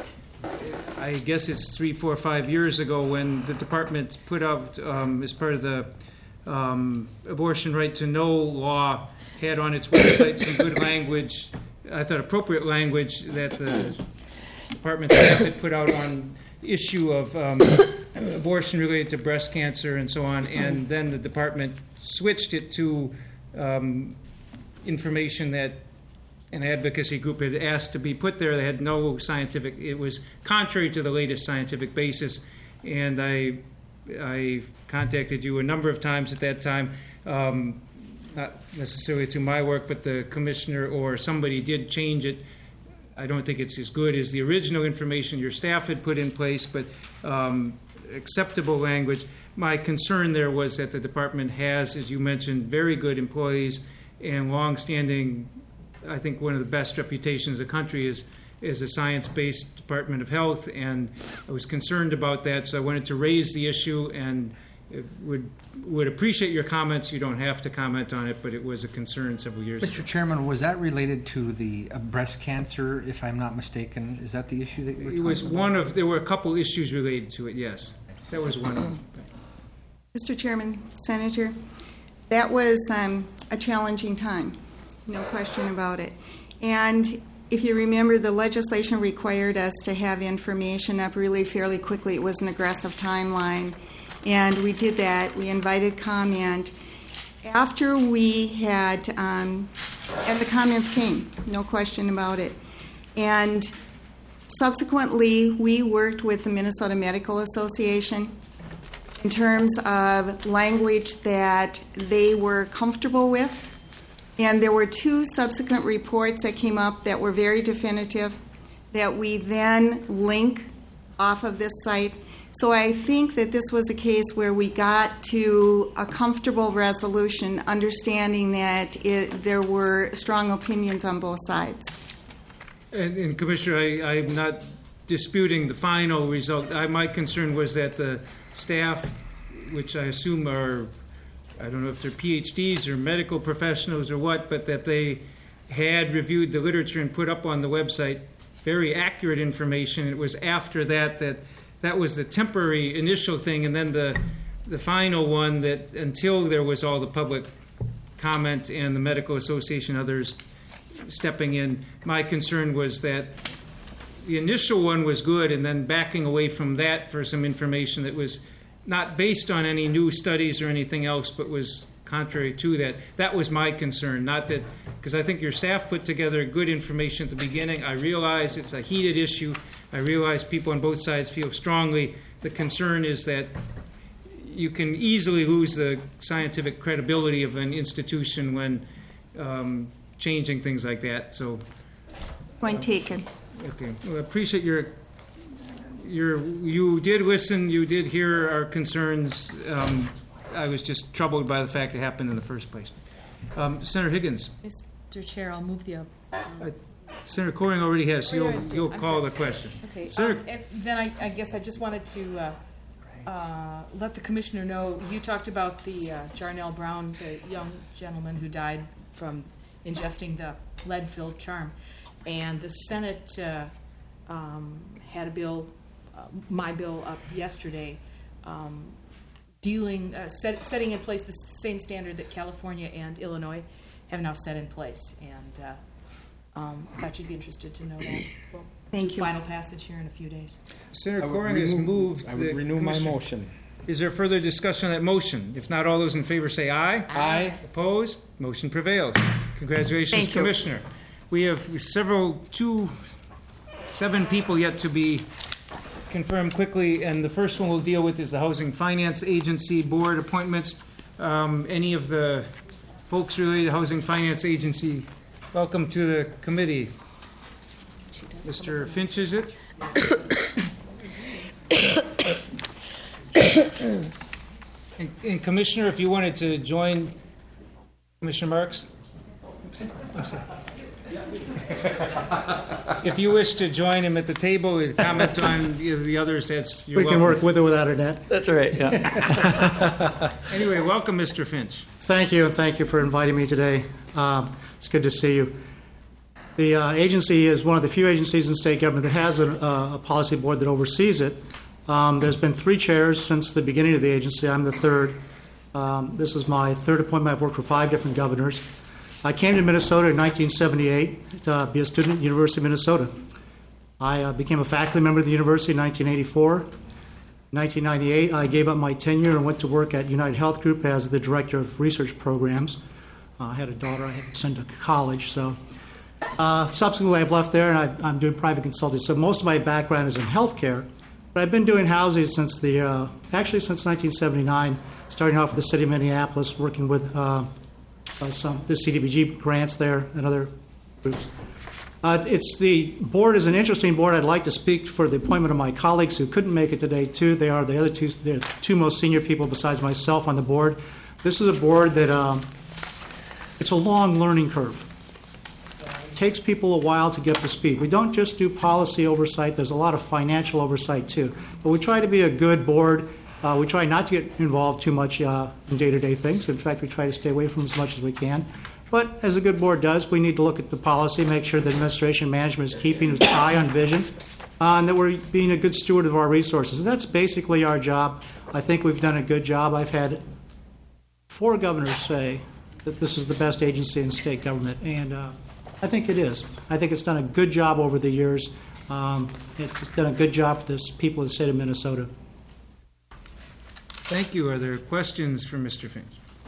I guess it's 3, 4, 5 years ago when the department put out, as part of the abortion right to know law, had on its website some good language, I thought appropriate language, that the department staff had put out on the issue of abortion related to breast cancer and so on, and then the department switched it to information that an advocacy group had asked to be put there. They had no scientific, it was contrary to the latest scientific basis, and I contacted you a number of times at that time, not necessarily through my work, but the commissioner or somebody did change it. I don't think it's as good as the original information your staff had put in place, but acceptable language. My concern there was that the department has, as you mentioned, very good employees and long-standing, I think one of the best reputations in the country is a science-based Department of Health, and I was concerned about that, so I wanted to raise the issue, and would appreciate your comments. You don't have to comment on it, but it was a concern several years ago. Mr. Chairman, was that related to the breast cancer, if I'm not mistaken? Is that the issue that you were talking about? It was one of, there were a couple issues related to it, yes. That was one of them. Mr. Chairman, Senator, that was a challenging time, no question about it. And if you remember, the legislation required us to have information up really fairly quickly. It was an aggressive timeline, and we did that. We invited comment. After we had, and the comments came, no question about it. And subsequently, we worked with the Minnesota Medical Association in terms of language that they were comfortable with. And there were 2 subsequent reports that came up that were very definitive that we then link off of this site. So I think that this was a case where we got to a comfortable resolution, understanding that there were strong opinions on both sides. And Commissioner, I'm not disputing the final result. My concern was that the staff, which I assume are, I don't know if they're PhDs or medical professionals or what, but that they had reviewed the literature and put up on the website very accurate information. It was after that was the temporary initial thing, and then the final one that until there was all the public comment and the Medical Association, others stepping in, my concern was that the initial one was good, and then backing away from that for some information that was not based on any new studies or anything else, but was contrary to that. That was my concern, not that, because I think your staff put together good information at the beginning. I realize it's a heated issue. I realize people on both sides feel strongly. The concern is that you can easily lose the scientific credibility of an institution when changing things like that. So, Point taken. okay. Well, I appreciate you did listen, you did hear our concerns. I was just troubled by the fact it happened in the first place. Senator Higgins. Mr. Chair, I'll move the... Senator Coring already has, so you'll call the question. Okay. Senator, Then I guess I just wanted to let the commissioner know, you talked about the Jarnell Brown, the young gentleman who died from ingesting the lead-filled charm. And the Senate had a bill, my bill up yesterday, setting in place the same standard that California and Illinois have now set in place. And I thought you'd be interested to know that. Well, Thank you. Final passage here in a few days. Senator Coring has moved. I would renew my motion. Is there further discussion on that motion? If not, all those in favor say aye. Aye. Opposed? Motion prevails. Congratulations, Thank you. Commissioner. We have two 7 people yet to be confirmed quickly, and the first one we'll deal with is the Housing Finance Agency Board appointments. Any of the folks related to Housing Finance Agency, welcome to the committee. Mr. Finch, is it? And Commissioner, if you wanted to join, Commissioner Marks? I'm sorry. If you wish to join him at the table, comment on the others, that's you're We can welcome. work with or without a net. That's all right, yeah. Anyway, welcome, Mr. Finch. Thank you, and thank you for inviting me today. It's good to see you. The agency is one of the few agencies in state government that has a policy board that oversees it. There's been 3 chairs since the beginning of the agency. I'm the third. This is my third appointment. I've worked for 5 different governors. I came to Minnesota in 1978 to be a student at the University of Minnesota. I became a faculty member of the university in 1984. In 1998, I gave up my tenure and went to work at United Health Group as the director of research programs. I had a daughter I had to send to college, so subsequently I've left there and I'm doing private consulting. So most of my background is in healthcare, but I've been doing housing since actually since 1979, starting off with the city of Minneapolis, working with the CDBG grants there and other groups. The board is an interesting board. I'd like to speak for the appointment of my colleagues who couldn't make it today, too. They are the two most senior people besides myself on the board. This is a board that it's a long learning curve. It takes people a while to get up to speed. We don't just do policy oversight. There's a lot of financial oversight, too. But we try to be a good board. We try not to get involved too much in day-to-day things. In fact, we try to stay away from as much as we can. But as a good board does, we need to look at the policy, make sure the administration management is keeping its eye on vision, and that we're being a good steward of our resources. And that's basically our job. I think we've done a good job. I've had 4 governors say that this is the best agency in state government, and I think it is. I think it's done a good job over the years. It's done a good job for the people of the state of Minnesota. Thank you. Are there questions for Mr. Finch?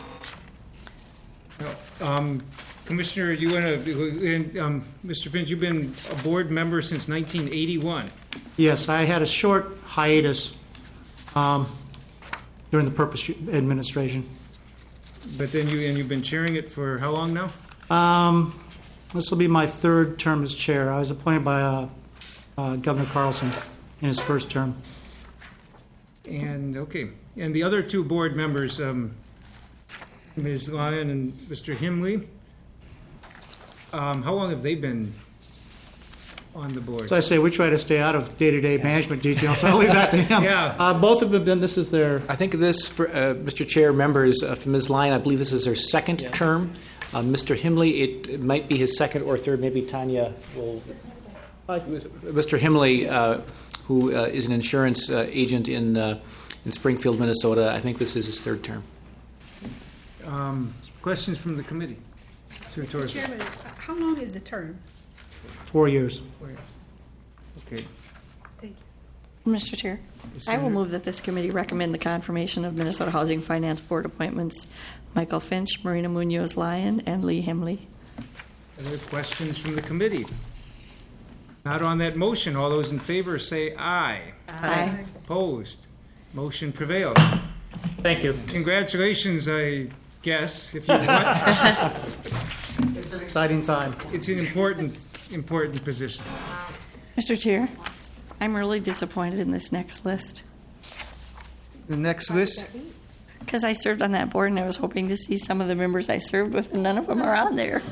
No. Commissioner, you want to, Mr. Finch, you've been a board member since 1981. Yes, I had a short hiatus during the Purpose administration. But then you've been chairing it for how long now? This will be my 3rd term as chair. I was appointed by Governor Carlson in his first term. And okay. And the other 2 board members, Ms. Lyon and Mr. Himley, how long have they been on the board? So I say we try to stay out of day-to-day management details, so I'll leave that to him. Yeah. Both of them, this is their... I think this, for, Mr. Chair, members, for Ms. Lyon, I believe this is her 2nd term. Mr. Himley, it might be his 2nd or 3rd. Maybe Tanya will... Mr. Himley, who is an insurance agent in Springfield, Minnesota, I think this is his 3rd term. Questions from the committee? Mr. Chairman, how long is the term? 4 years. Okay. Thank you. Mr. Chair, I will move that this committee recommend the confirmation of Minnesota Housing Finance Board appointments Michael Finch, Marina Munoz Lyon, and Lee Himley. Other questions from the committee? Not on that motion. All those in favor say aye. Aye. Opposed? Motion prevails. Thank you. Congratulations, I guess, if you want. It's an exciting time. It's an important position. Mr. Chair, I'm really disappointed in this next list The next list? because I served on that board and I was hoping to see some of the members I served with, and none of them are on there.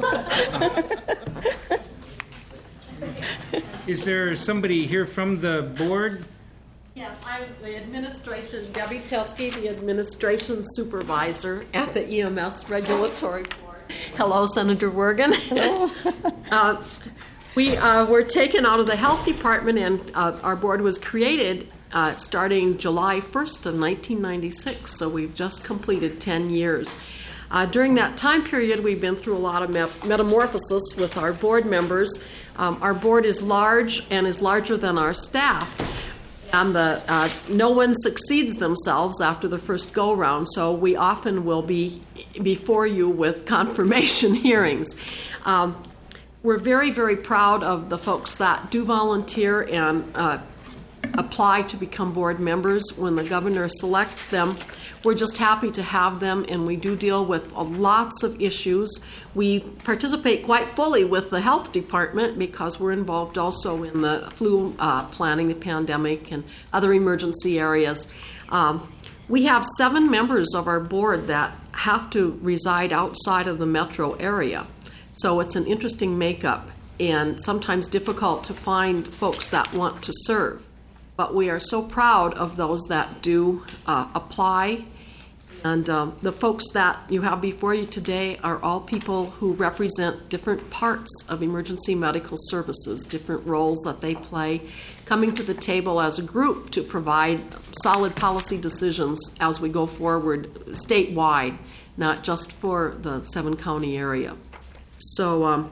Is there somebody here from the board? Yes, I'm the administration, Debbie Telsky, the administration supervisor at the EMS Regulatory Board. Hello, Senator Wergen. Hello. We were taken out of the health department, and our board was created starting July 1st of 1996, so we've just completed 10 years. During that time period, we've been through a lot of metamorphosis with our board members. Our board is large and is larger than our staff. And no one succeeds themselves after the first go-round, so we often will be before you with confirmation hearings. we're very, very proud of the folks that do volunteer and apply to become board members. When the governor selects them, we're just happy to have them, and we do deal with lots of issues. We participate quite fully with the health department because we're involved also in the flu planning, the pandemic, and other emergency areas. We have 7 members of our board that have to reside outside of the metro area. So it's an interesting makeup and sometimes difficult to find folks that want to serve. But we are so proud of those that do apply. And the folks that you have before you today are all people who represent different parts of emergency medical services, different roles that they play, coming to the table as a group to provide solid policy decisions as we go forward statewide, not just for the 7-county area. So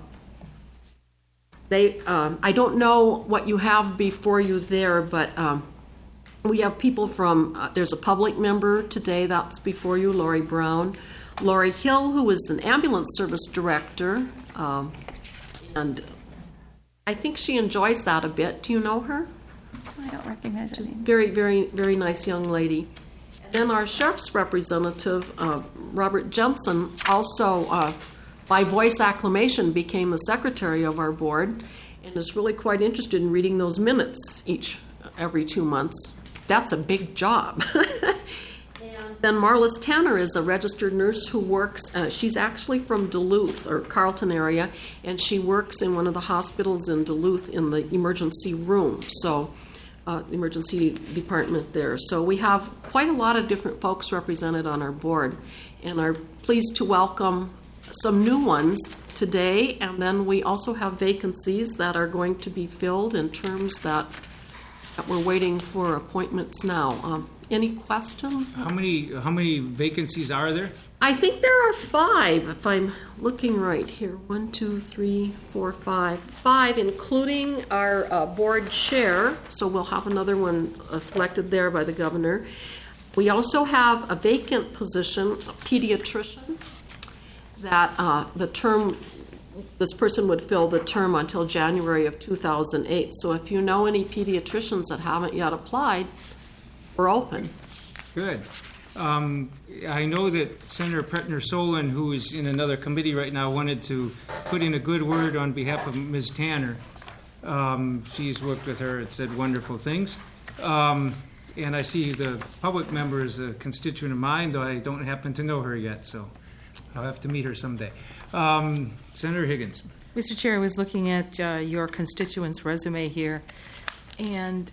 I don't know what you have before you there, but we have people from, there's a public member today that's before you, Lori Brown. Lori Hill, who is an ambulance service director, and I think she enjoys that a bit. Do you know her? I don't recognize that name. Very, very, very nice young lady. And then our sheriff's representative, Robert Jensen, also by voice acclamation became the secretary of our board and is really quite interested in reading those minutes every 2 months. That's a big job. And then Marlis Tanner is a registered nurse who works, she's actually from Duluth or Carleton area, and she works in one of the hospitals in Duluth in the emergency room, so emergency department there. So we have quite a lot of different folks represented on our board and are pleased to welcome some new ones today, and then we also have vacancies that are going to be filled in terms that we're waiting for appointments now. Any questions? How many vacancies are there? I think there are 5, if I'm looking right here. 1, 2, 3, 4, 5. 5, including our board chair, so we'll have another one selected there by the governor. We also have a vacant position, a pediatrician, that the term, this person would fill the term until January of 2008. So if you know any pediatricians that haven't yet applied, we're open. Good. I know that Senator Pretner-Solon, who is in another committee right now, wanted to put in a good word on behalf of Ms. Tanner. She's worked with her and said wonderful things. And I see the public member is a constituent of mine, though I don't happen to know her yet, so I'll have to meet her someday. Senator Higgins. Mr. Chair, I was looking at your constituent's resume here, and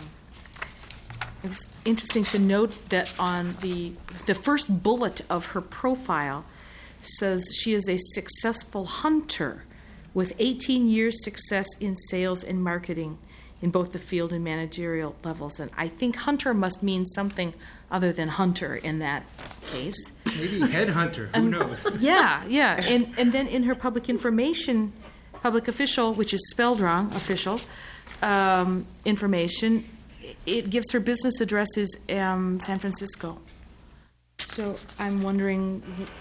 it was interesting to note that on the first bullet of her profile says she is a successful hunter with 18 years success in sales and marketing in both the field and managerial levels. And I think hunter must mean something other than hunter in that case. Maybe headhunter, who knows? Yeah. And then in her public information, public official, which is spelled wrong, official, information, it gives her business addresses San Francisco. So I'm wondering...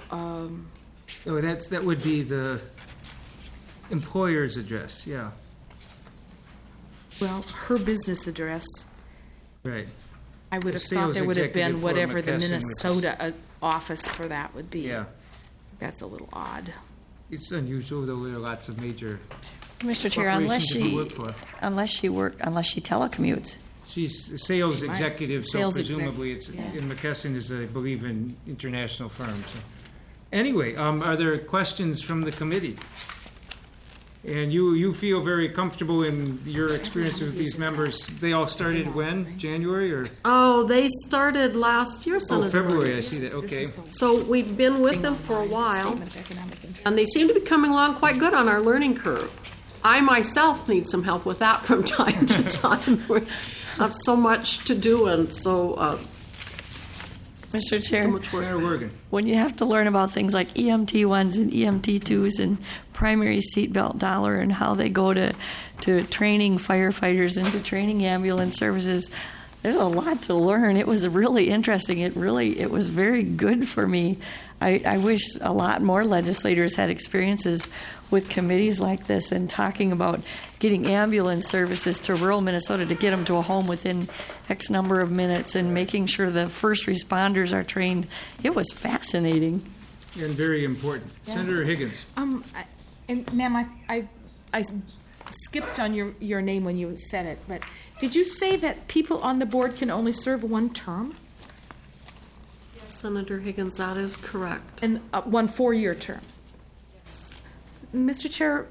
that would be the employer's address, yeah. Well, her business address. Right. I would have The thought sales there would have been executive for whatever the McKesson, Minnesota office for that would be. Yeah. That's a little odd. It's unusual, though. There are lots of major Mr. Chair, corporations that we work for. unless she telecommutes. She's a sales She might. executive, so Sales presumably exec, it's yeah. in McKesson is, I believe, an international firm. So. Anyway, are there questions from the committee? And you feel very comfortable in your experience with these members. They all started when? January or? Oh, they started last year, Senator. Oh, February. Morgan. I see that. Okay. So we've been with them for a while, and they seem to be coming along quite good on our learning curve. I myself need some help with that from time to time. We have so much to do, and so Mr. Chair, so much work. Senator Wergen. when you have to learn about things like EMT 1s and EMT 2s and primary seatbelt dollar and how they go to training firefighters and to training ambulance services, there's a lot to learn. It was really interesting. It was very good for me. I wish a lot more legislators had experiences with committees like this and talking about getting ambulance services to rural Minnesota to get them to a home within X number of minutes and making sure the first responders are trained. It was fascinating. And very important. Yeah. Senator Higgins. And ma'am, I skipped on your name when you said it, but did you say that people on the board can only serve one term? Yes, Senator Higgins, that is correct. And one 4-year term? Yes. Mr. Chair,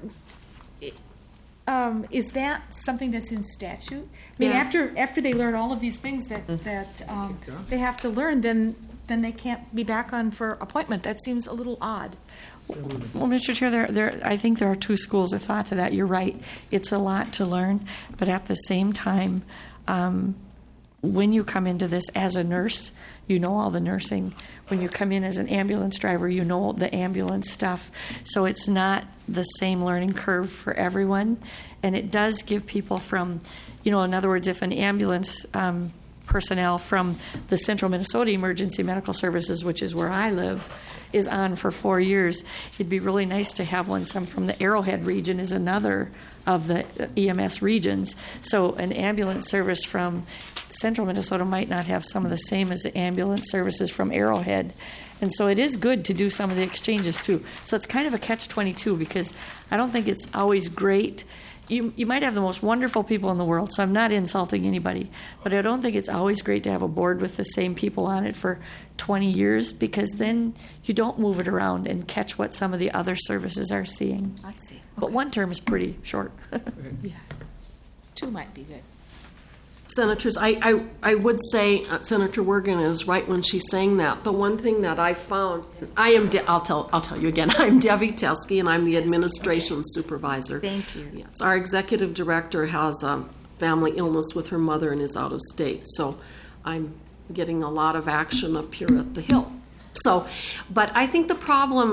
is that something that's in statute? I mean, after they learn all of these things that they have to learn, then they can't be back on for appointment. That seems a little odd. Well, Mr. Chair, I think there are two schools of thought to that. You're right. It's a lot to learn. But at the same time, when you come into this as a nurse, you know all the nursing. When you come in as an ambulance driver, you know the ambulance stuff. So it's not the same learning curve for everyone. And it does give people from, in other words, if an ambulance personnel from the Central Minnesota Emergency Medical Services, which is where I live, is on for 4 years, it'd be really nice to have some from the Arrowhead region is another of the EMS regions. So an ambulance service from Central Minnesota might not have some of the same as the ambulance services from Arrowhead. And so it is good to do some of the exchanges too. So it's kind of a catch-22 because I don't think it's always great. You might have the most wonderful people in the world, so I'm not insulting anybody, but I don't think it's always great to have a board with the same people on it for 20 years because then you don't move it around and catch what some of the other services are seeing. I see. Okay. But 1 term is pretty short. Yeah. 2 might be good. Senators, I would say Senator Wergen is right when she's saying that. The one thing that I found, I'll tell you again. I'm Debbie Teskey, and I'm the administration supervisor. Thank you. Yes, our executive director has a family illness with her mother and is out of state, so I'm getting a lot of action up here at the Hill. So, but I think but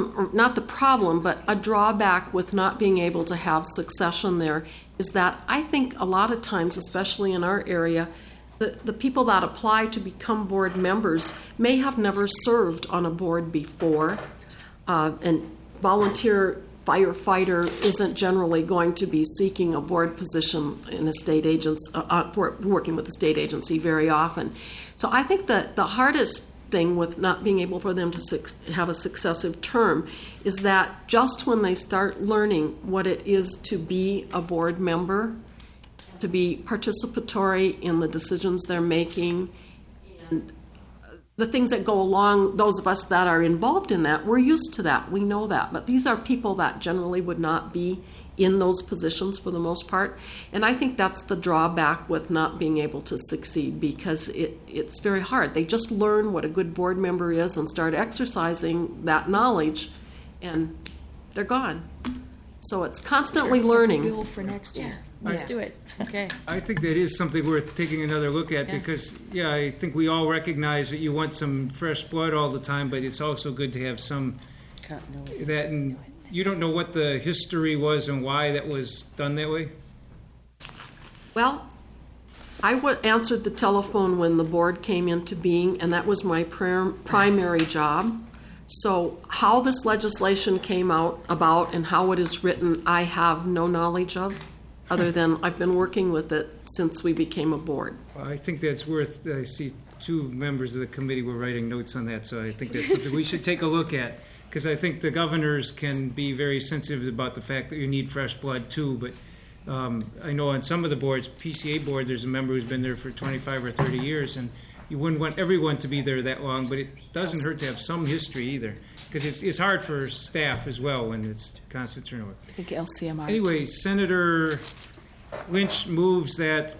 a drawback with not being able to have succession there is that I think a lot of times, especially in our area, the people that apply to become board members may have never served on a board before, and volunteer firefighter isn't generally going to be seeking a board position in a state agency, working with a state agency very often. So I think that the hardest thing with not being able for them to have a successive term is that just when they start learning what it is to be a board member, to be participatory in the decisions they're making, and the things that go along, those of us that are involved in that, we're used to that. We know that. But these are people that generally would not be in those positions for the most part. And I think that's the drawback with not being able to succeed because it's very hard. They just learn what a good board member is and start exercising that knowledge, and they're gone. So it's constantly learning. Bill for next year. Let's do it. Okay. I think that is something worth taking another look at because, I think we all recognize that you want some fresh blood all the time, but it's also good to have some that. And you don't know what the history was and why that was done that way? Well, I answered the telephone when the board came into being, and that was my primary job. So how this legislation came about and how it is written, I have no knowledge of, other than I've been working with it since we became a board. Well, I think that's worth, I see 2 members of the committee were writing notes on that, so I think that's something we should take a look at. Because I think the governors can be very sensitive about the fact that you need fresh blood too. But I know on some of the boards, PCA board, there's a member who's been there for 25 or 30 years, and you wouldn't want everyone to be there that long. But it doesn't hurt to have some history either, because it's hard for staff as well when it's constant turnover. I think LCMR. Anyway, Senator Lynch moves that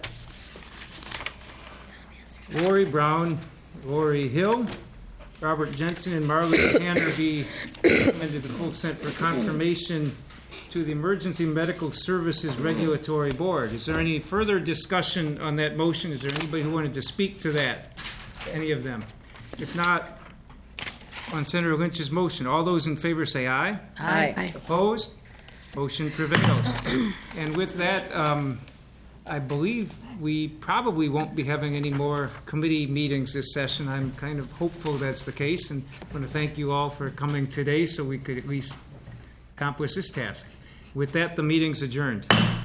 Lori Brown, Lori Hill, Robert Jensen, and Marley Tanner be recommended to full Senate for confirmation to the Emergency Medical Services Regulatory Board. Is there any further discussion on that motion? Is there anybody who wanted to speak to that? Any of them? If not, on Senator Lynch's motion, all those in favor say aye. Aye. Opposed? Motion prevails. And with that, I believe we probably won't be having any more committee meetings this session. I'm kind of hopeful that's the case, and I want to thank you all for coming today so we could at least accomplish this task. With that, the meeting's adjourned.